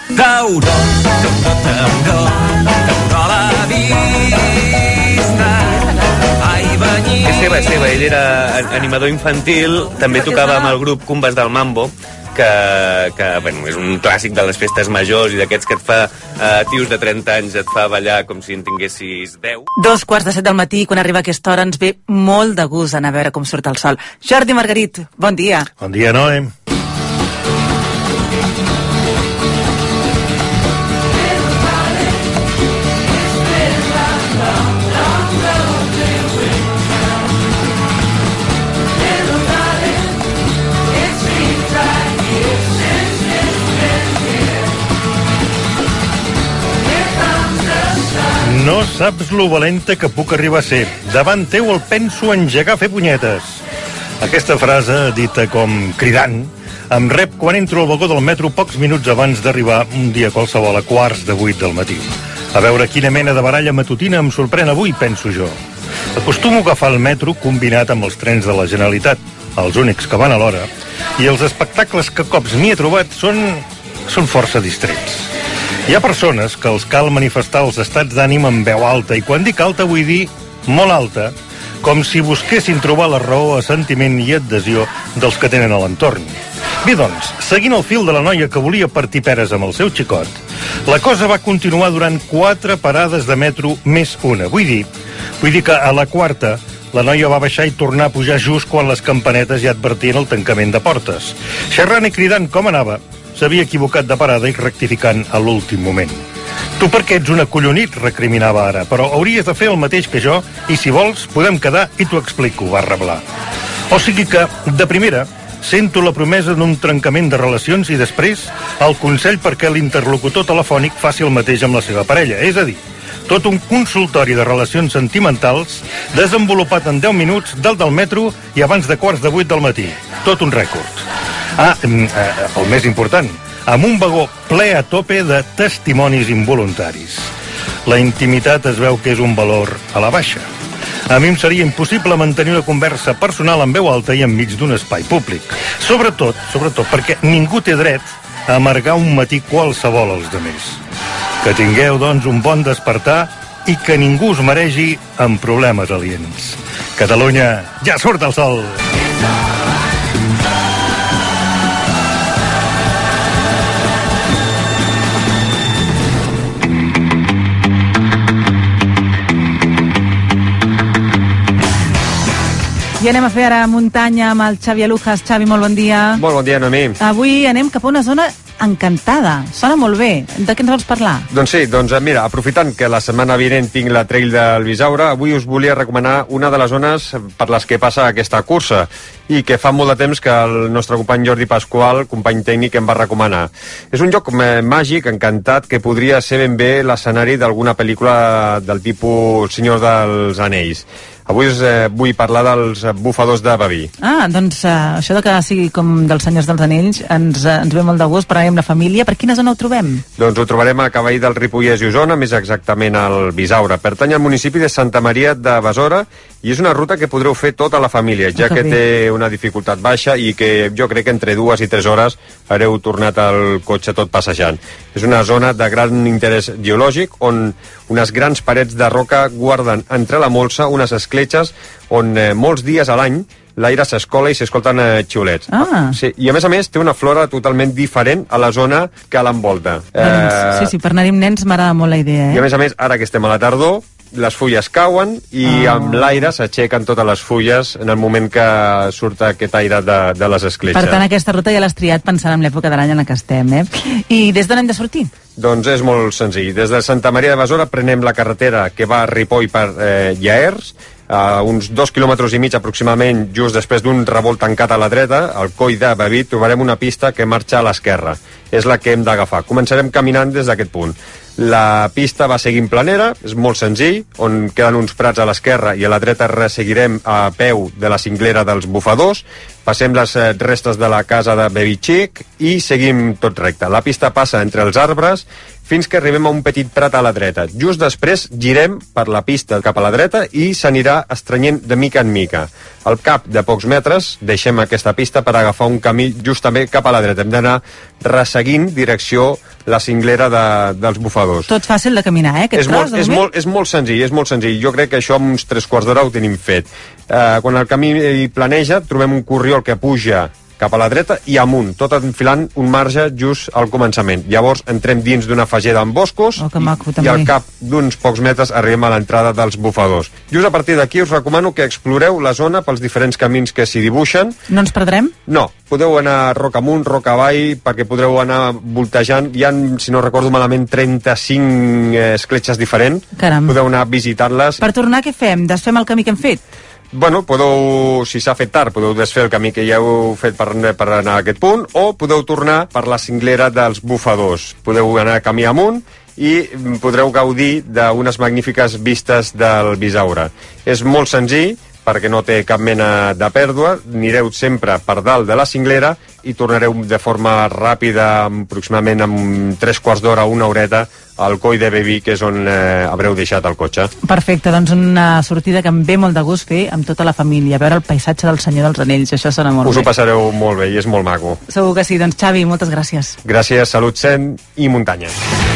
Tauró, tauró, tauró a la vista. Ai, banyir. seva, seva. Ell era animador infantil, també tocava amb el grup Cumbas del Mambo, que, que bueno, és un clàssic de les festes majors i d'aquests que et fa eh, tios de trenta anys, et fa ballar com si en tinguessis deu. Dos quarts de set del matí, quan arriba aquesta hora ens ve molt de gust anar a veure com surt el sol. Jordi Margarit, bon dia. Bon dia, Noé. No saps lo valenta que puc arribar a ser. Davant teu el penso engegar a fer punyetes. Aquesta frase, dita com cridant, em rep quan entro al vagó del metro pocs minuts abans d'arribar un dia qualsevol a quarts de vuit del matí. A veure quina mena de baralla matutina em sorprèn avui, penso jo. Acostumo a agafar el metro combinat amb els trens de la Generalitat, els únics que van a l'hora, i els espectacles que cops m'hi he trobat són, són força distrets. Hi ha persones que els cal manifestar els estats d'ànim en veu alta, i quan dic alta vull dir molt alta, com si busquessin trobar la raó a sentiment i adhesió dels que tenen a l'entorn. Bé, doncs, seguint el fil de la noia que volia partir peres amb el seu xicot, la cosa va continuar durant quatre parades de metro més una. Vull dir, vull dir que a la quarta la noia va baixar i tornar a pujar just quan les campanetes ja advertien el tancament de portes. Xerrant i cridant com anava, s'havia equivocat de parada i rectificant a l'últim moment. Tu perquè ets un acollonit, recriminava ara, però hauries de fer el mateix que jo i si vols podem quedar i t'ho explico, va reblar. O sigui que, de primera, sento la promesa d'un trencament de relacions i després el consell perquè l'interlocutor telefònic faci el mateix amb la seva parella, és a dir, tot un consultori de relacions sentimentals desenvolupat en deu minuts dalt del metro i abans de quarts de vuit del matí. Tot un rècord. Ah, el més important, amb un vagó ple a tope de testimonis involuntaris. La intimitat es veu que és un valor a la baixa. A mi em seria impossible mantenir una conversa personal en veu alta i enmig d'un espai públic. Sobretot, sobretot perquè ningú té dret a amargar un matí qualsevol als demés. Que tingueu, doncs, un bon despertar i que ningú us maregi amb problemes aliens. Catalunya, ja surt el sol! I anem a fer ara muntanya amb el Xavi Alujas. Xavi, molt bon dia. Molt bon dia, Noemí. Avui anem cap a una zona encantada. Sona molt bé. De què ens vols parlar? Doncs sí, doncs mira, aprofitant que la setmana vinent tinc la Trail del Bisaure, avui us volia recomanar una de les zones per les que passa aquesta cursa i que fa molt de temps que el nostre company Jordi Pasqual, company tècnic, em va recomanar. És un lloc màgic, encantat, que podria ser ben bé l'escenari d'alguna pel·lícula del tipus Senyor dels Anells. Avui us eh, vull parlar dels bufadors de Baví. Ah, doncs eh, això de que sigui com dels Senyors dels Anells ens, eh, ens ve molt de gust, parlarem amb la família. Per quina zona ho trobem? Doncs ho trobarem a cavall del Ripollès i Osona, més exactament al Bisaure. Pertany al municipi de Santa Maria de Besora i és una ruta que podreu fer tota la família, ja que té una dificultat baixa i que jo crec que entre dues i tres hores haureu tornat al cotxe tot passejant. És una zona de gran interès geològic on unes grans parets de roca guarden entre la molsa unes escletxes on eh, molts dies a l'any l'aire s'escola i s'escolten eh, xiulets. Ah. Sí, i a més a més té una flora totalment diferent a la zona que l'envolta. Doncs, eh... sí, sí, per anar-hi amb nens m'agrada molt la idea, eh? I a més a més, ara que estem a la tardor, les fulles cauen i oh. amb l'aire s'aixequen totes les fulles en el moment que surt aquest aire de, de les escletxes. Per tant, aquesta ruta ja l'has triat pensant en l'època de l'any en la que estem, eh? I des d'on hem de sortir? Doncs és molt senzill. Des de Santa Maria de Besora prenem la carretera que va a Ripoll per eh, Llers, a uns dos quilòmetres i mig aproximadament, just després d'un revolt tancat a la dreta, al coll de Baví, trobarem una pista que marxa a l'esquerra. És la que hem d'agafar. Començarem caminant des d'aquest punt. La pista va seguint planera, és molt senzill, on queden uns prats a l'esquerra i a la dreta resseguirem a peu de la cinglera dels bufadors, passem les restes de la casa de Bevichic i seguim tot recte. La pista passa entre els arbres fins que arribem a un petit prat a la dreta. Just després girem per la pista cap a la dreta i s'anirà estrenyent de mica en mica. Al cap de pocs metres deixem aquesta pista per agafar un camí just també cap a la dreta. Hem d'anar resseguint direcció la cinglera de, dels bufadors. Tot fàcil de caminar, eh, aquest és tros, molt, és, molt, és molt senzill, és molt senzill. Jo crec que això amb uns tres quarts d'hora ho tenim fet. Eh, quan el camí hi planeja, trobem un corriol que puja cap a la dreta i amunt, tot enfilant un marge just al començament. Llavors entrem dins d'una fageda amb boscos oh, maco, i, i al cap d'uns pocs metres arribem a l'entrada dels bufadors. Just a partir d'aquí us recomano que exploreu la zona pels diferents camins que s'hi dibuixen. No ens perdrem? No, podeu anar roca amunt, roca avall, perquè podreu anar voltejant. Hi ha, si no recordo malament, trenta-cinc eh, escletxes diferents. Caram. Podeu anar a visitar-les. Per tornar, què fem? Desfem el camí que hem fet? Bueno, podeu, si s'ha fet tard, podeu desfer el camí que ja heu fet per, per anar a aquest punt, o podeu tornar per la cinglera dels bufadors. Podeu anar camí amunt i podreu gaudir d'unes magnífiques vistes del Bisaure. És molt senzill, perquè no té cap mena de pèrdua, anireu sempre per dalt de la cinglera i tornareu de forma ràpida, aproximadament amb tres quarts d'hora o una horeta, al Coll de Beví, que és on eh, haureu deixat el cotxe. Perfecte, doncs una sortida que em ve molt de gust fer amb tota la família, veure el paisatge del Senyor dels Anells, això sona molt Us bé. Us ho passareu molt bé i és molt maco. Segur que sí, doncs Xavi, moltes gràcies. Gràcies, salut, cent i muntanya.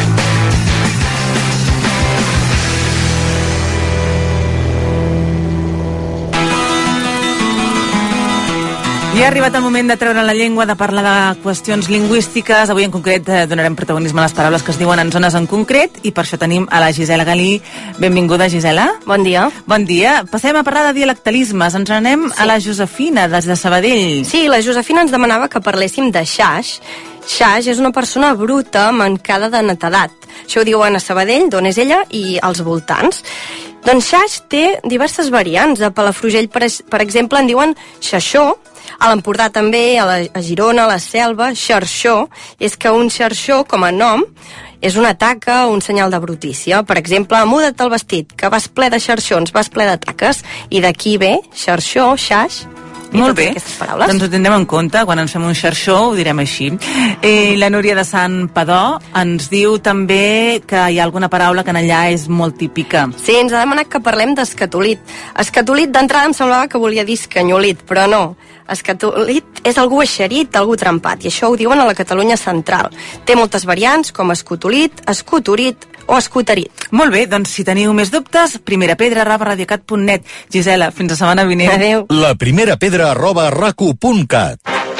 I ha arribat el moment de treure la llengua, de parlar de qüestions lingüístiques. Avui en concret eh, donarem protagonisme a les paraules que es diuen en zones en concret i per això tenim a la Gisela Galí. Benvinguda, Gisela. Bon dia. Bon dia. Passem a parlar de dialectalismes. Ens anem sí. a la Josefina, des de Sabadell. Sí, la Josefina ens demanava que parléssim de Xaix. Xaix és una persona bruta, mancada de netedat. Això ho diuen a Sabadell, d'on és ella, i als voltants. Doncs Xaix té diverses variants. A Palafrugell, per, per exemple, en diuen xaixó. A l'Empordà també, a, la, a Girona, a la Selva, xarxó. És que un xarxó, com a nom, és una taca o un senyal de brutícia. Per exemple, muda't el vestit, que vas ple de xarxons, vas ple de taques. I d'aquí ve xarxó, xaix. Molt bé, doncs ho tindrem en compte, quan ens fem un xarxó ho direm així. Eh, la Núria de Sant Padó ens diu també que hi ha alguna paraula que en allà és molt típica. Sí, ens ha demanat que parlem d'escatolit. Escatolit d'entrada em semblava que volia dir escanyolit, però no. Escatolit és algú eixerit, algú trempat, i això ho diuen a la Catalunya central. Té moltes variants, com escotolit, escotorit o escoterit. Molt bé, doncs si teniu més dubtes, primera pedra arroba radiocat punt net. Gisela, fins la setmana vinent. Adéu. La primera pedra arroba racu punt cat.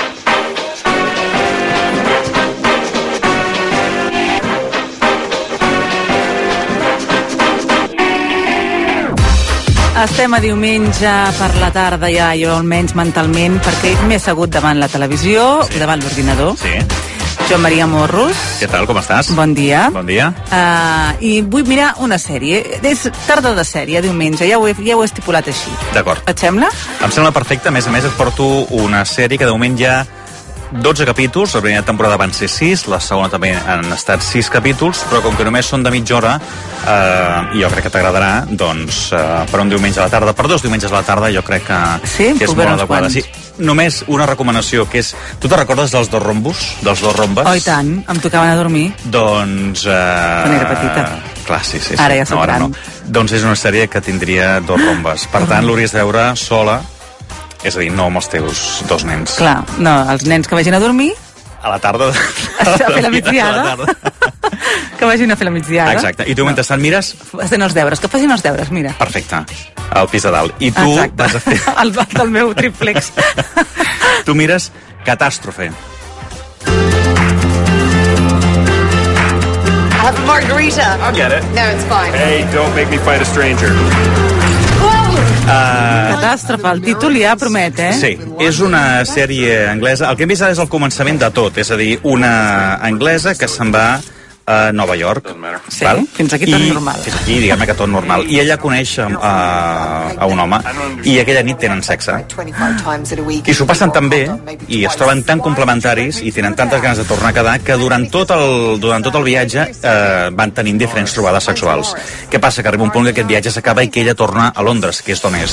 Estem a diumenge per la tarda ja, jo almenys mentalment, perquè m'he assegut davant la televisió, sí. davant l'ordinador. Sí. Joan Maria Morros. Què tal, com estàs? Bon dia. Bon dia. Uh, I vull mirar una sèrie. És tarda de sèrie, diumenge, ja ho he, ja ho he estipulat així. D'acord. Et sembla? Em sembla perfecte. A més a més, et porto una sèrie que de moment ja dotze capítols, la primera temporada van ser sis, la segona també han estat sis capítols, però com que només són de mitja hora, eh, jo crec que t'agradarà, doncs, eh, per un diumenge a la tarda, per dos diumenges a la tarda, jo crec que, sí, que és molt adequada. Sí, només una recomanació, que és... Tu te recordes dels dos rombos? Dels dos rombes? Oh, i tant, em tocaven a dormir. Doncs... Eh, Quan era petita. Clar, sí, sí. sí. Ara ja soc no, ara gran. no. Doncs és una sèrie que tindria dos rombes. Per tant, l'hauries de veure sola, és a dir, no amb els teus dos nens. Clar, no, els nens que vagin a dormir... A la tarda. A fer la migdiada. Que vagin a fer la migdiada. Exacte. I tu mentrestant mires... Fent els deures, que facin els deures, mira. Perfecte. Al pis de dalt. I tu Exacte. vas a fer... El del meu triplex. Tu mires Catàstrofe. I have a margarita. I'll get it. No, it's fine. Hey, don't make me fight a stranger. Uh, Catàstrofe, el títol ja promet, eh? Sí, és una sèrie anglesa. El que hem vist ara és el començament de tot, és a dir, una anglesa que se'n va a Nova York. Sí, val? Fins aquí tot I, normal. Fins aquí, diguem que tot normal. I ella coneix a, a, a un home i aquella nit tenen sexe. I s'ho passen tan bé i es troben tan complementaris i tenen tantes ganes de tornar a quedar que durant tot el, durant tot el viatge eh, van tenint diferents trobades sexuals. Què passa? Que arriba un punt que aquest viatge s'acaba i que ella torna a Londres, que és d'on és.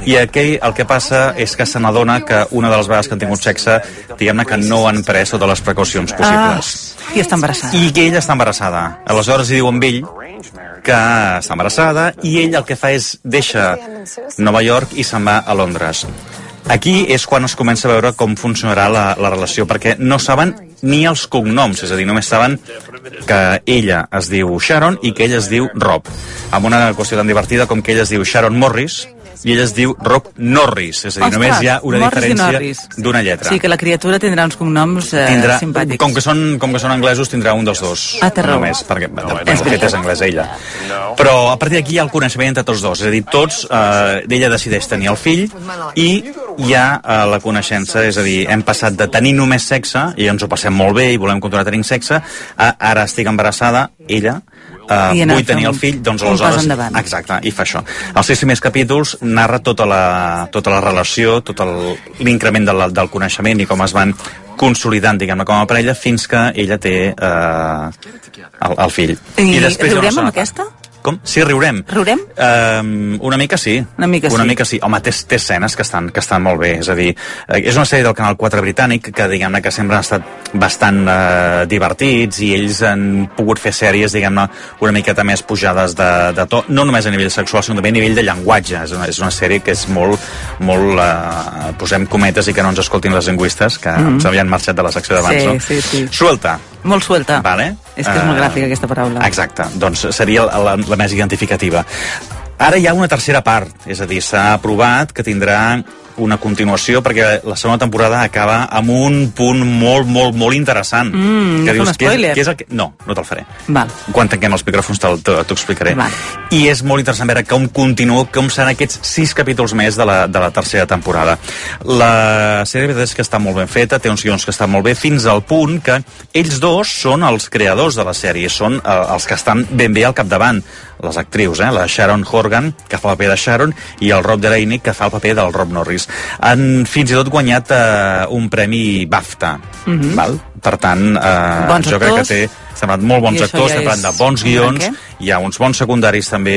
I aquell el que passa és que se n'adona que una de les vegades que han tingut sexe, diguem-ne que no han pres totes les precaucions possibles. Ah, i està embarassada. I que ella està embarassada. Aleshores hi diu amb ell que està embarassada i ell el que fa és deixa Nova York i se'n va a Londres. Aquí és quan es comença a veure com funcionarà la, la relació, perquè no saben ni els cognoms, és a dir, només saben que ella es diu Sharon i que ell es diu Rob, amb una qüestió tan divertida com que ella es diu Sharon Morris i ell es diu Rob Norris, és a dir, Ostres, només hi ha una Morris diferència d'una lletra. Sí, que la criatura tindrà uns cognoms eh, tindrà, simpàtics. com que, són, com que són anglesos, tindrà un dels dos. Ah, té raó. Només, perquè de, de fet és anglès ella. Però a partir d'aquí hi ha el coneixement entre tots dos, és a dir, tots, eh, ella decideix tenir el fill i hi ha eh, la coneixença, és a dir, hem passat de tenir només sexe, i ens ho passem molt bé i volem continuar tenint sexe, a ara estic embarassada, ella, Uh, vull tenir el fill, doncs aleshores... Exacte, i fa això. Els sis primers capítols narra tota la, tota la relació, tot l'increment del, del coneixement i com es van consolidant, diguem-ne, com a parella, fins que ella té uh, el, el fill. I, I després riurem amb aquesta? Com? Sí, riurem. Riurem? Uh, una mica sí. Una mica sí. Una mica sí. Home, té, té escenes que estan, que estan molt bé. És a dir, és una sèrie del Canal quatre britànic que, diguem-ne, que sempre han estat bastant uh, divertits i ells han pogut fer sèries, diguem-ne, una miqueta més pujades de, de to, no només a nivell sexual, sinó també a nivell de llenguatge. És una, és una sèrie que és molt, molt uh, posem cometes i que no ens escoltin les lingüistes, que mm-hmm. s'havien marxat de la secció d'abans, sí, no? Sí, sí. Suelta. Molt suelta. Vale. És que és molt gràfica aquesta paraula. Exacte, doncs seria la, la, la més identificativa. Ara hi ha una tercera part, és a dir, s'ha aprovat que tindrà una continuació perquè la segona temporada acaba amb un punt molt, molt, molt interessant. Mm, que no dius, fa un spoiler. Què és, què és el que... No, no te'l faré. Val. Quan tanquem els micròfons t'ho explicaré. Val. I és molt interessant veure com continua, com seran aquests sis capítols més de la, de la tercera temporada. La sèrie és que està molt ben feta, té uns guions que estan molt bé, fins al punt que ells dos són els creadors de la sèrie, són eh, els que estan ben bé al capdavant, les actrius, eh? La Sharon Horgan, que fa el paper de Sharon, i el Rob Delaney, que fa el paper del Rob Norris. Han fins i tot guanyat eh, un premi BAFTA, Mhm. val? Per tant, eh, Bons jo crec que actors. té semblat molt bons I això actors, ja estem parlant és de bons un guions, gran hi ha uns bons secundaris també,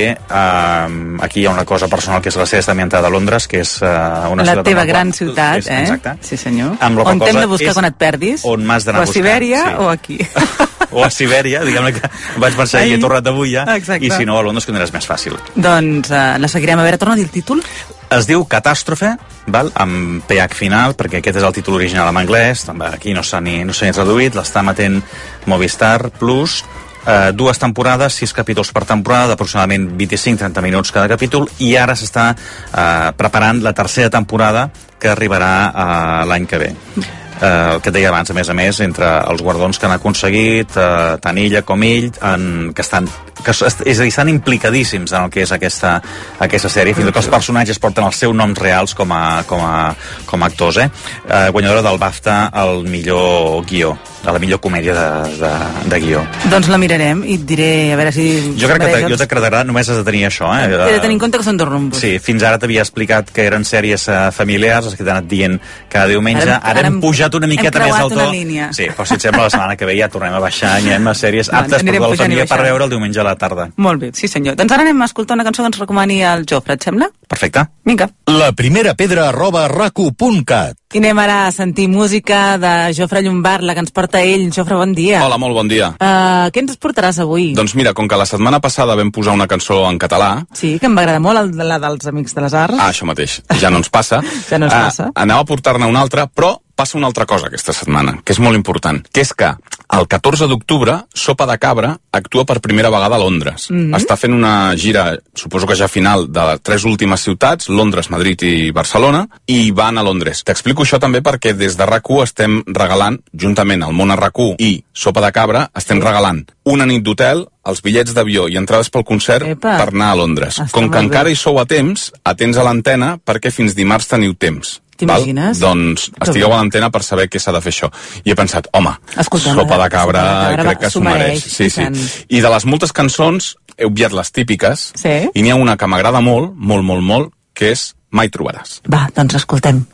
eh, aquí hi ha una cosa personal que és la sèrie està ambientada a Londres, que és eh, una La ciutat... teva amb gran qual- ciutat, és, eh? Exacte. Sí, senyor. Amb la qual On t'hem cosa de buscar és quan et perdis? on m'has d'anar O a a buscar, Sibèria sí. o aquí. O a Sibèria, diguem-ne que vaig marxar i he tornat avui ja, Exacte. i si no a Londres que no és més fàcil. Doncs uh, la seguirem. A veure, torna a dir el títol? Es diu Catàstrofe, val? Amb pH final, perquè aquest és el títol original en anglès, també aquí no s'ha ni, no s'ha ni traduït, l'està emetent Movistar Plus, eh, dues temporades, sis capítols per temporada, d'aproximadament vint-i-cinc a trenta minuts cada capítol, i ara s'està eh, preparant la tercera temporada que arribarà eh, l'any que ve. Eh, el que et deia abans, a més a més, entre els guardons que han aconseguit, eh, tant ella com ell, en, que estan que, és a dir, estan implicadíssims en el que és aquesta, aquesta sèrie, fins i tot que els personatges porten els seus noms reals com a, com a, com a actors, eh? eh guanyadora del BAFTA al millor guió, a la millor comèdia de, de, de guió. Doncs la mirarem i et diré, a veure si... Jo crec que jo t'agradarà, només has de tenir això, eh? He de tenir en compte que són dos rumbos. Sí, fins ara t'havia explicat que eren sèries uh, familiars, els que t'han anat dient cada diumenge. Ara hem- Ara, ara hem hem- pujat una miqueta hem més creuat al to. una línia. Sí, però si et sembla la setmana que ve ja tornem a baixar, anem a sèries Va, aptes per anirem tota la pujant i família per baixant. veure el diumenge a la tarda. Molt bé, sí senyor. Doncs ara anem a escoltar una cançó que ens recomani el Jofre, et sembla? Perfecte. Vinga. La primera pedra arroba racu punt cat. I anem ara a sentir música de Jofre Llombart, la que ens porta ell. Jofre, bon dia. Hola, molt bon dia. Uh, què ens portaràs avui? Doncs mira, com que la setmana passada vam posar una cançó en català, Sí, que em va agradar molt, el, la dels Amics de les Arts. ah, això mateix, ja no ens passa, Ja no ens Ah, passa. anava a portar-ne una altra, però passa una altra cosa aquesta setmana, que és molt important, que és que el catorze d'octubre Sopa de Cabra actua per primera vegada a Londres. Mhm. Està fent una gira, suposo que ja final, de les tres últimes ciutats, Londres, Madrid i Barcelona, i van a Londres. T'explico això també perquè des de RAC u estem regalant, juntament al Món a RAC u i Sopa de Cabra, estem regalant una nit d'hotel, els bitllets d'avió i entrades pel concert Epa. per anar a Londres. Està Com que molt bé. encara hi sou a temps, atents a l'antena perquè fins dimarts teniu temps. T'imagines? Val? Doncs Que estigueu bé. a l'antena per saber què s'ha de fer això. I he pensat, home, Escolta'm, Sopa de Sopa Cabra, de Cabra crec que s'ho s'ho mereix. mereix, Sí, i sí. tant. I de les moltes cançons, he obviat les típiques, Sí. i n'hi ha una que m'agrada molt, molt, molt, molt, que és Mai trobaràs. Va, doncs escoltem.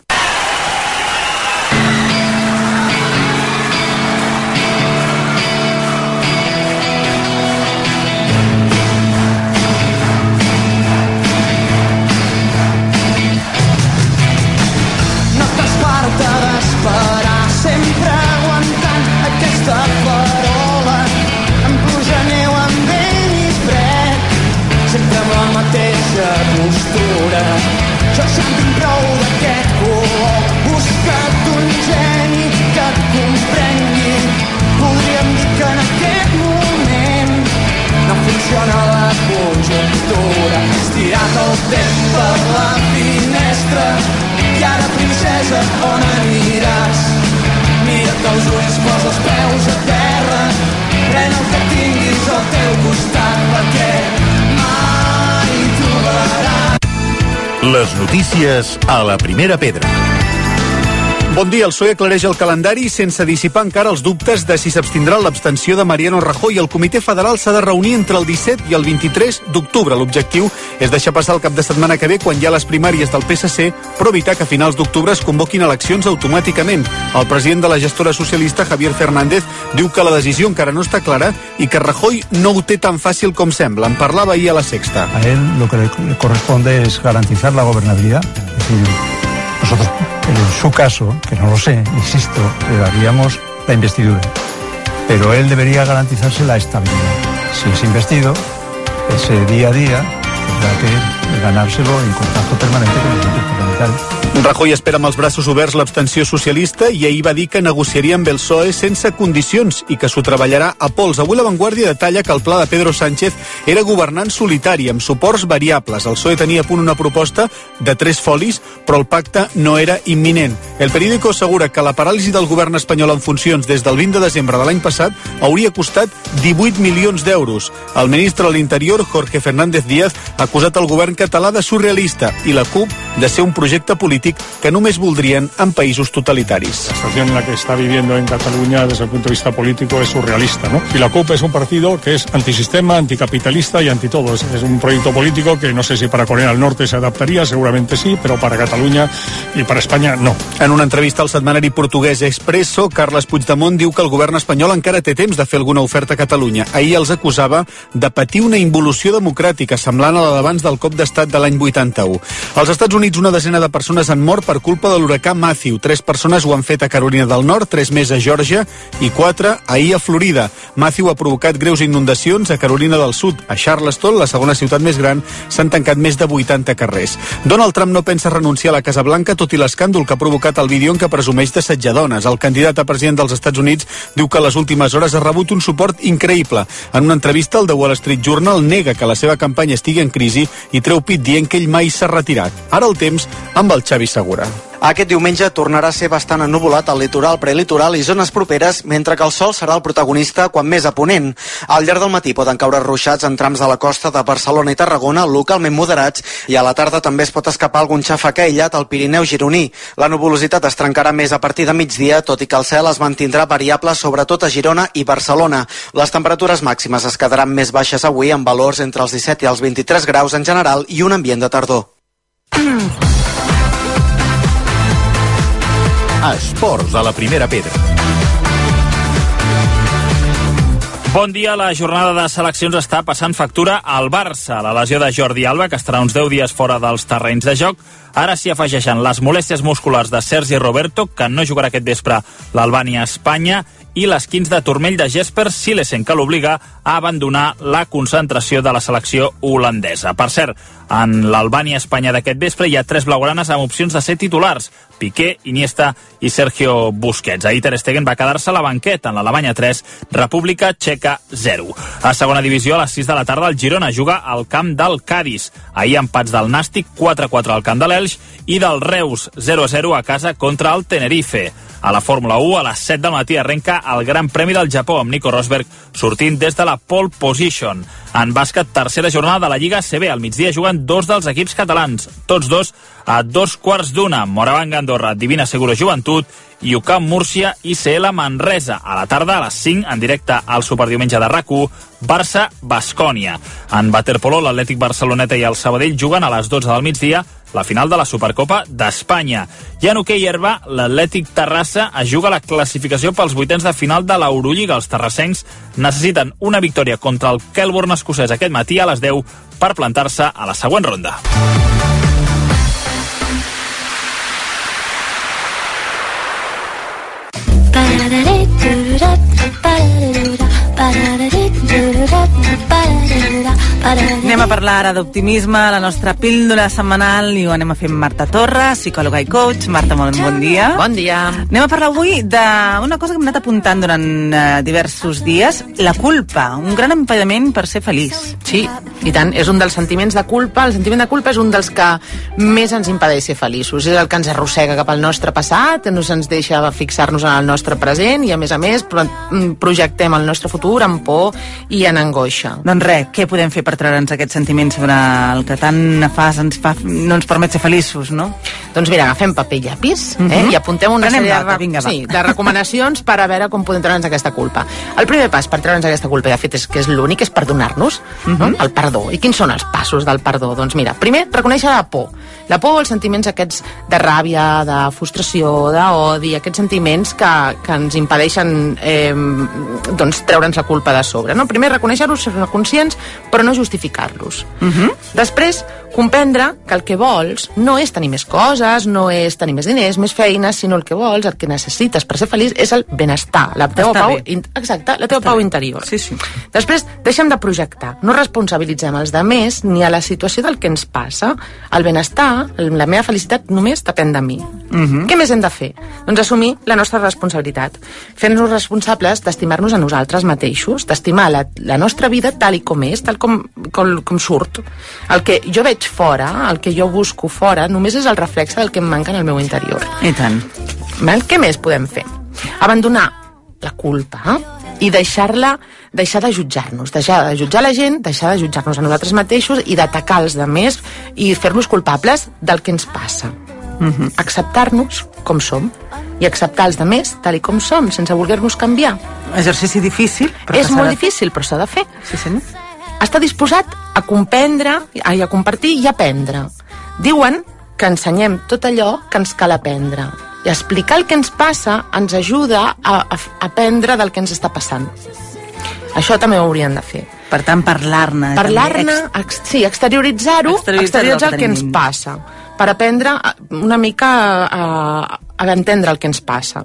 Jo ja en tinc prou d'aquest color. Busca't un geni que et comprengui. Podríem dir que en aquest moment no funciona la conjuntura. Has tirat el temps per la finestra i ara, princesa, on aniràs? Mira't als ulls, posa els peus a terra, pren el que tinguis al teu costat, perquè mai trobaràs. Les notícies a la Primera Pedra. Bon dia, el P S O E aclareix el calendari sense dissipar encara els dubtes de si s'abstindrà l'abstenció de Mariano Rajoy. El Comitè Federal s'ha de reunir entre el disset i el vint-i-tres d'octubre. L'objectiu és deixar passar el cap de setmana que ve, quan hi ha les primàries del P S C, però evitar que a finals d'octubre es convoquin eleccions automàticament. El president de la gestora socialista, Javier Fernández, diu que la decisió encara no està clara i que Rajoy no ho té tan fàcil com sembla. En parlava ahir a La Sexta. A él lo que le corresponde es garantizar la gobernabilidad. Es decir, nosotros, en su caso, que no lo sé, insisto, le daríamos la investidura. Pero él debería garantizarse la estabilidad. Si es investido, ese día a día tendrá que ganárselo en contacto permanente con los grupos parlamentarios. Rajoy espera amb els braços oberts l'abstenció socialista i ahir va dir que negociaria amb el P S O E sense condicions i que s'ho treballarà a pols. Avui La Vanguardia detalla que el pla de Pedro Sánchez era governar en solitari, amb suports variables. El P S O E tenia a punt una proposta de tres folis, però el pacte no era imminent. El periòdico assegura que la paràlisi del govern espanyol en funcions des del vint de desembre de l'any passat hauria costat divuit milions d'euros. El ministre de l'Interior, Jorge Fernández Díaz, ha acusat el govern català de surrealista i la CUP de ser un projecte polític que només voldrien en països totalitaris. La situación en la que está viviendo en Cataluña desde el punto de vista político es surrealista, ¿no? Y la CUP es un partido que es antisistema, anticapitalista y antitodo. Es, es un proyecto político que no sé si para Corea del Norte se adaptaría, seguramente sí, pero para Cataluña y para España no. En una entrevista al setmanari portuguès Expresso, Carles Puigdemont diu que el govern espanyol encara té temps de fer alguna oferta a Catalunya. Ahir els acusava de patir una involució democràtica semblant a la d'abans del cop d'estat de l'any vuitanta-u. Als Estats Units, una desena de persones han mort per culpa de l'huracà Matthew. Tres persones ho han fet a Carolina del Nord, tres més a Geòrgia i quatre ahir a Florida. Matthew ha provocat greus inundacions a Carolina del Sud. A Charleston, la segona ciutat més gran, s'han tancat més de vuitanta carrers. Donald Trump no pensa renunciar a la Casa Blanca, tot i l'escàndol que ha provocat el vídeo en què presumeix d'assetjar dones. El candidat a president dels Estats Units diu que a les últimes hores ha rebut un suport increïble. En una entrevista, el The Wall Street Journal nega que la seva campanya estigui en crisi i treu pit dient que ell mai s'ha retirat. Ara el temps amb el Xavi Segura. Aquest diumenge tornarà a ser bastant ennuvolat al litoral, prelitoral i zones properes, mentre que el sol serà el protagonista quan més a ponent. Al llarg del matí poden caure ruixats en trams de la costa de Barcelona i Tarragona, localment moderats, i a la tarda també es pot escapar algun xàfec aïllat al Pirineu gironí. La nuvolositat es trencarà més a partir de migdia, tot i que el cel es mantindrà variable sobretot a Girona i Barcelona. Les temperatures màximes es quedaran més baixes avui, amb valors entre els disset i els vint-i-tres graus en general i un ambient de tardor. Esports a la Primera Pedra. Bon dia, la jornada de seleccions està passant factura al Barça. La lesió de Jordi Alba, que estarà uns deu dies fora dels terrenys de joc, ara s'hi afegeixen les molèsties musculars de Sergi Roberto, que no jugarà aquest vespre l'Albània-Espanya, i l'esquins de turmell de Jesper Silesen, que l'obliga a abandonar la concentració de la selecció holandesa. Per cert, en l'Albània-Espanya d'aquest vespre hi ha tres blaugranes amb opcions de ser titulars: Piqué, Iniesta i Sergio Busquets. Ahir Ter Stegen va quedar-se a la banqueta en l'Alemanya tres, República Txeca zero. A segona divisió, a les sis de la tarda, el Girona juga al camp del Cádiz. Ahir empats del Nàstic quatre a quatre al camp de l'Elx i del Reus zero a zero a casa contra el Tenerife. A la Fórmula u, a les set del matí, arrenca el Gran Premi del Japó amb Nico Rosberg sortint des de la pole position. En bàsquet, tercera jornada de la Lliga A C B. Al migdia juguen dos dels equips catalans, tots dos a dos quarts d'una. Moravanga Andorra, Divina Seguro Joventut i U C A M Múrcia i C L Manresa. A la tarda, a les cinc, en directe al Superdiumenge de RAC u, Barça-Bascònia. En waterpolo, l'Atlètic Barceloneta i el Sabadell juguen a les dotze del migdia la final de la Supercopa d'Espanya. I en hoquei herba, l'Atlètic Terrassa es juga la classificació pels vuitens de final de l'Eurolliga. Els terrassencs necessiten una victòria contra el Kelburn escocès aquest matí a les deu per plantar-se a la següent ronda. Anem a parlar ara d'optimisme, la nostra píldora setmanal, i ho anem a fer amb Marta Torres, psicòloga i coach. Marta, molt bon dia. Bon dia. Anem a parlar avui d'una cosa que hem anat apuntant durant eh, diversos dies, la culpa, un gran impediment per ser feliç. Sí, i tant, és un dels sentiments de culpa, el sentiment de culpa és un dels que més ens impedeix ser feliços, és el que ens arrossega cap al nostre passat, no se'ns deixa fixar-nos en el nostre present i a més a més projectem el nostre futur amb por i en angoixa. Doncs res, què podem fer per treure'ns aquest sentiment sobre el que tant fas, ens fa, no ens permet ser feliços, no? Doncs mira, agafem paper i llapis uh -huh. eh, i apuntem una Prenem sèrie data, de, vinga, sí, de recomanacions per a veure com podem treure'ns aquesta culpa. El primer pas per treure'ns aquesta culpa, de fet, és que és l'únic, és perdonar-nos, uh -huh. no? El perdó. I quins són els passos del perdó? Doncs mira, primer, reconèixer la por. La por, els sentiments aquests de ràbia, de frustració, d'odi, aquests sentiments que, que ens impedeixen eh, doncs, treure'ns la culpa de sobre. No? Primer, reconèixer-los, ser conscients, però no justificar-los. Uh -huh. Després, comprendre que el que vols no és tenir més coses, no és tenir més diners, més feines, sinó el que vols, el que necessites per ser feliç és el benestar, la teva Està pau, bé. in, exacte, la teva Està pau bé. interior. Sí, sí. Després, deixem de projectar, no responsabilitzem els demés ni a la situació del que ens passa. El benestar, la meva felicitat només depèn de mi. Uh -huh. Què més hem de fer? Doncs assumir la nostra responsabilitat, fer-nos responsables d'estimar-nos a nosaltres mateixos, d'estimar la, la nostra vida tal i com és, tal com, com, com surt. El que jo veig fora, el que jo busco fora, només és el reflexe del que em manca en el meu interior. I tant. Val? Què més podem fer? Abandonar la culpa, eh? I deixar-la, deixar de jutjar-nos, deixar de jutjar la gent, deixar de jutjar-nos a nosaltres mateixos i d'atacar els demés i fer-nos culpables del que ens passa. Uh-huh. Acceptar-nos com som i acceptar els demés tal i com som, sense voler-nos canviar. Exercici difícil, però és molt difícil, però s'ha de fer. Sí, senyor. Està disposat a comprendre, a compartir i a aprendre. Diuen que ensenyem tot allò que ens cal aprendre. I explicar el que ens passa ens ajuda a, a, a aprendre del que ens està passant. Això també ho hauríem de fer. Per tant, parlar-ne. Parlar-ne, ex, sí, exterioritzar-ho, exterioritzar, exterioritzar el que ens passa, per aprendre una mica a, a entendre el que ens passa.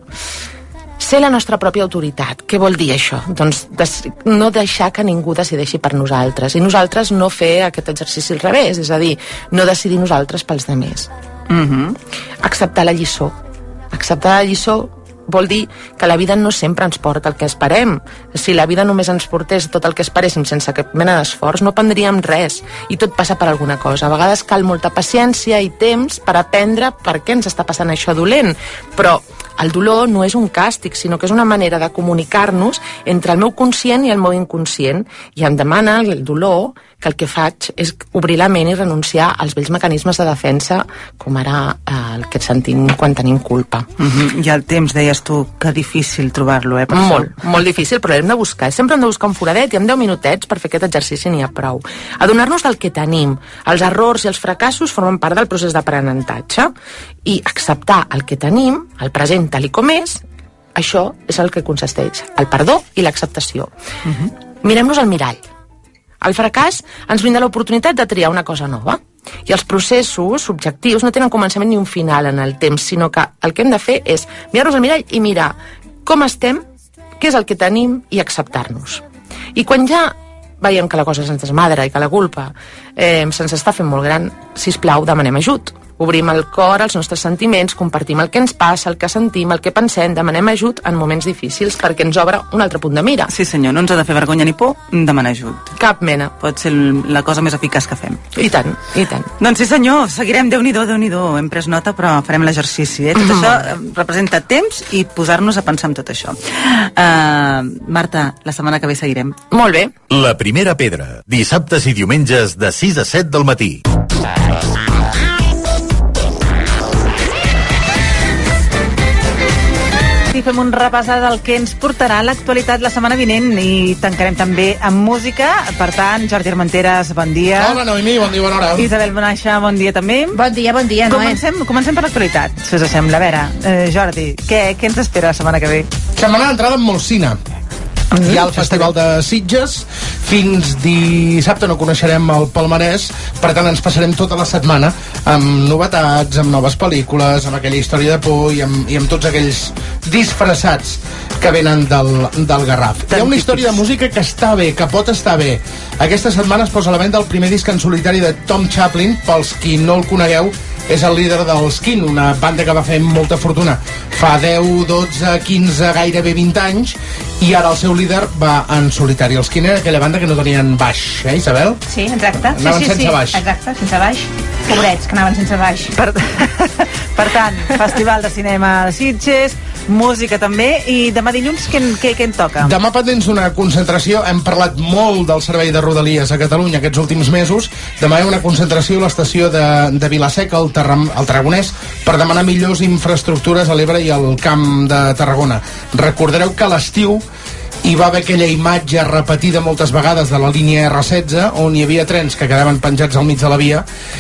Ser la nostra pròpia autoritat. Què vol dir això? Doncs des, no deixar que ningú decideixi per nosaltres i nosaltres no fer aquest exercici al revés, és a dir, no decidir nosaltres pels demés. Uh-huh. Acceptar la lliçó. Acceptar la lliçó vol dir que la vida no sempre ens porta el que esperem. Si la vida només ens portés tot el que esperéssim sense cap mena d'esforç, no prendríem res. I tot passa per alguna cosa. A vegades cal molta paciència i temps per aprendre per què ens està passant això dolent. Però el dolor no és un càstig, sinó que és una manera de comunicar-nos entre el meu conscient i el meu inconscient. I em demana el dolor que el que faig és obrir la ment i renunciar als vells mecanismes de defensa, com ara eh, el que sentim quan tenim culpa. Uh-huh. I el temps, deies tu, que difícil trobar-lo, eh? Per molt, això. molt difícil, però l'hem de buscar. Sempre hem de buscar un foradet i en deu minutets per fer aquest exercici n'hi ha prou. Adonar-nos del que tenim. Els errors i els fracassos formen part del procés d'aprenentatge i acceptar el que tenim, el present tal i com és, això és el que consisteix el perdó i l'acceptació. Uh-huh. Mirem-nos al mirall. El fracàs ens brinda l'oportunitat de triar una cosa nova. I els processos subjectius no tenen començament ni un final en el temps, sinó que el que hem de fer és mirar-nos al mirall i mirar com estem, què és el que tenim i acceptar-nos. I quan ja veiem que la cosa se'ns desmadra i que la culpa eh, se'ns està fent molt gran, sisplau, demanem ajut. Obrim el cor als nostres sentiments, compartim el que ens passa, el que sentim, el que pensem, demanem ajut en moments difícils perquè ens obre un altre punt de mira. Sí, senyor, no ens ha de fer vergonya ni por demanar ajut. Cap mena. Pot ser la cosa més eficaç que fem. I tant, i tant. Doncs sí, senyor, seguirem, Déu-n'hi-do, Déu-n'hi-do. Hem pres nota, però farem l'exercici. Eh? Tot mm. això representa temps i posar-nos a pensar en tot això. Uh, Marta, la setmana que ve seguirem. Molt bé. La primera pedra, dissabtes i diumenges de sis a set del matí. I fem un repàs del que ens portarà l'actualitat la setmana vinent i tancarem també amb música. Per tant, Jordi Armenteres, bon dia. Hola, Noemí, bon dia, bona hora. Isabel Bonaixa, bon dia també. Bon dia, bon dia, Noé. Comencem, comencem per l'actualitat, si us sembla. A veure, eh, Jordi, què, què ens espera la setmana que ve? Setmana d'entrada amb Molsina. Mm-hmm. Hi ha el Festival de Sitges. Fins dissabte no coneixerem el palmarès, per tant ens passarem tota la setmana amb novetats, amb noves pel·lícules, amb aquella història de por i amb, i amb tots aquells disfressats que venen del, del Garraf. Hi ha una història de música que està bé, que pot estar bé. Aquesta setmana es posa a la venda el primer disc en solitari de Tom Chaplin. Pels qui no el conegueu, és el líder dels Skin, una banda que va fer molta fortuna fa deu, dotze, quinze, gairebé vint anys, i ara el seu líder va en solitari. Els Skin era aquella banda que no tenien baix, eh, Isabel? Sí, exacte. Anaven sí, sí, sense sí. baix. Exacte, sense baix. Pobrets, que anaven sense baix. Per, per tant, Festival de Cinema de Sitges, música també, i demà dilluns què, què, què en toca? Demà pendents d'una concentració, hem parlat molt del servei de Rodalies a Catalunya aquests últims mesos. Demà hi ha una concentració a l'estació de, de Vilaseca, al, Terram, al Tarragonès, per demanar millors infraestructures a l'Ebre i al Camp de Tarragona. Recordareu que a l'estiu hi va haver aquella imatge repetida moltes vegades de la línia erre setze, on hi havia trens que quedaven penjats al mig de la via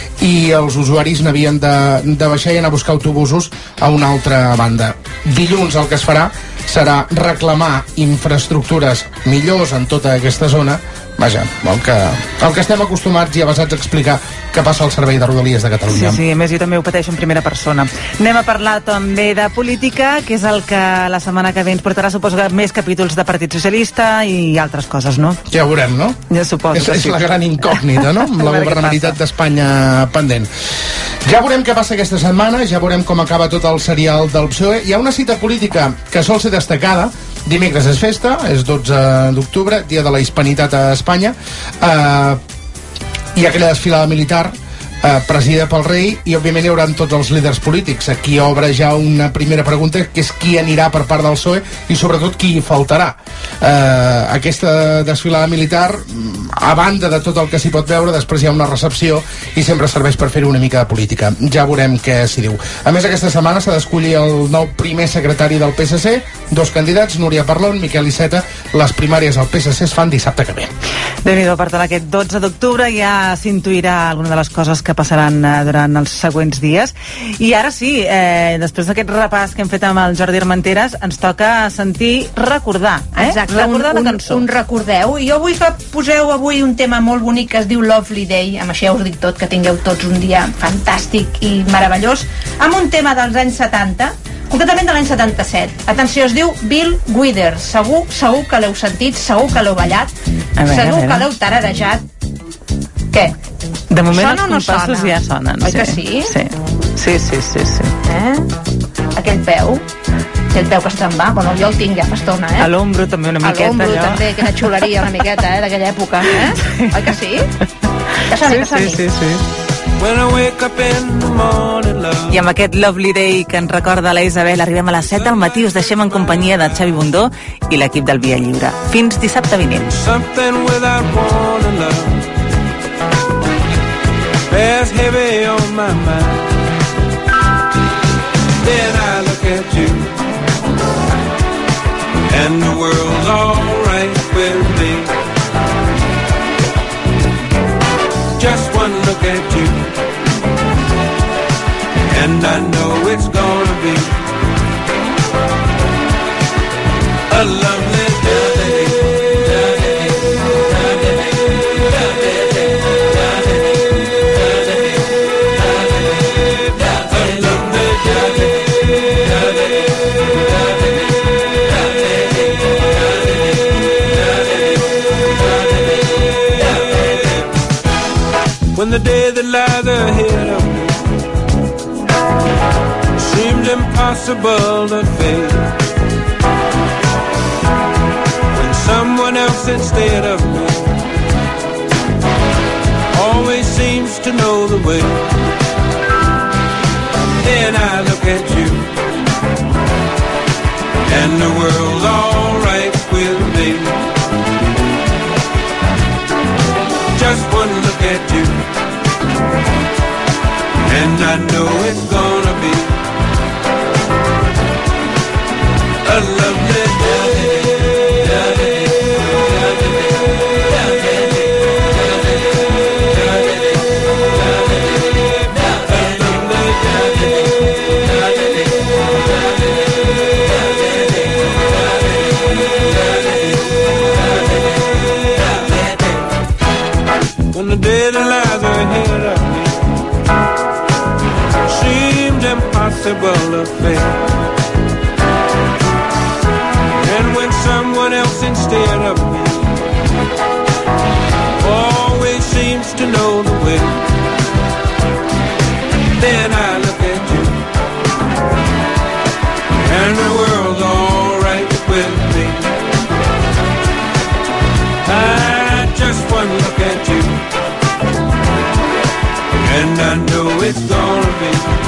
i els usuaris n'havien de, de baixar i anar a buscar autobusos a una altra banda. Dilluns el que es farà serà reclamar infraestructures millors en tota aquesta zona. Vaja, el que, el que estem acostumats i avasats a explicar que passa al servei de Rodalies de Catalunya. Sí, sí, a més jo també ho pateixo en primera persona. Anem a parlar també de política, que és el que la setmana que ve ens portarà, suposo, més capítols de Partit Socialista i altres coses, no? Ja ho veurem, no? Ja suposo és, que és sí. la gran incògnita, no? Amb la governabilitat d'Espanya pendent. Ja veurem què passa aquesta setmana, ja veurem com acaba tot el serial del P S O E. Hi ha una cita política que sol ser destacada. Dimecres és festa, és dotze d'octubre, dia de la hispanitat a Espanya. Uh, hi ha aquella desfilada militar eh, presidida pel rei, i òbviament hi haurà tots els líders polítics. Aquí obre ja una primera pregunta, que és qui anirà per part del P S O E i sobretot qui hi faltarà. Eh, aquesta desfilada militar, a banda de tot el que s'hi pot veure, després hi ha una recepció i sempre serveix per fer una mica de política. Ja veurem què s'hi diu. A més, aquesta setmana s'ha d'escollir el nou primer secretari del P S C, dos candidats, Núria Parlon, Miquel Iceta. Les primàries al P S C es fan dissabte que ve. Déu-n'hi-do, per tant, aquest dotze d'octubre ja s'intuirà alguna de les coses que passaran eh, durant els següents dies. I ara sí, eh, després d'aquest repàs que hem fet amb el Jordi Armenteres, ens toca sentir recordar, eh? Exacte, recordar un, una un, cançó. un recordeu. I jo vull que poseu avui un tema molt bonic que es diu Lovely Day, amb això ja us dic tot, que tingueu tots un dia fantàstic i meravellós, amb un tema dels anys setanta, concretament de l'any setanta-set. Atenció, es diu Bill Withers. Segur, segur que l'heu sentit, segur que l'heu ballat, A veure, segur a veure. que l'heu tararejat. Què? De moment Sona els o no compassos sona? ja sonen. Oi que sí? Sí, sí, sí, sí, sí. Eh? Aquell peu, aquell peu que se'n va, bueno, jo el tinc ja fa estona, eh? A l'ombro també una A miqueta, l'ombro allò. també, que una xuleria una miqueta, eh, d'aquella època, eh? Oi que sí? Que soni, que soni. Sí, sí, sí. I amb aquest Lovely Day que ens recorda la Isabel, arribem a les set del matí, us deixem en companyia de Xavi Bundó i l'equip del Via Lliure. Fins dissabte vinent. Something without wanting love bears heavy on my mind. Then I look at you and the world's alright with me. Just one look at you and I know it's gonna be a lovely day. When the day that lies ahead of me seemed impossible to face, when someone else instead of me always seems to know the way, then I look at you and the world's alright with me. Just one look at you and I know it's gonna be a lovely day. When the day that lies ahead of me seemed impossible to face, and fear of me. Always seems to know the way. Then I look at you, and the world's all right with me. I just one look at you, and I know it's gonna be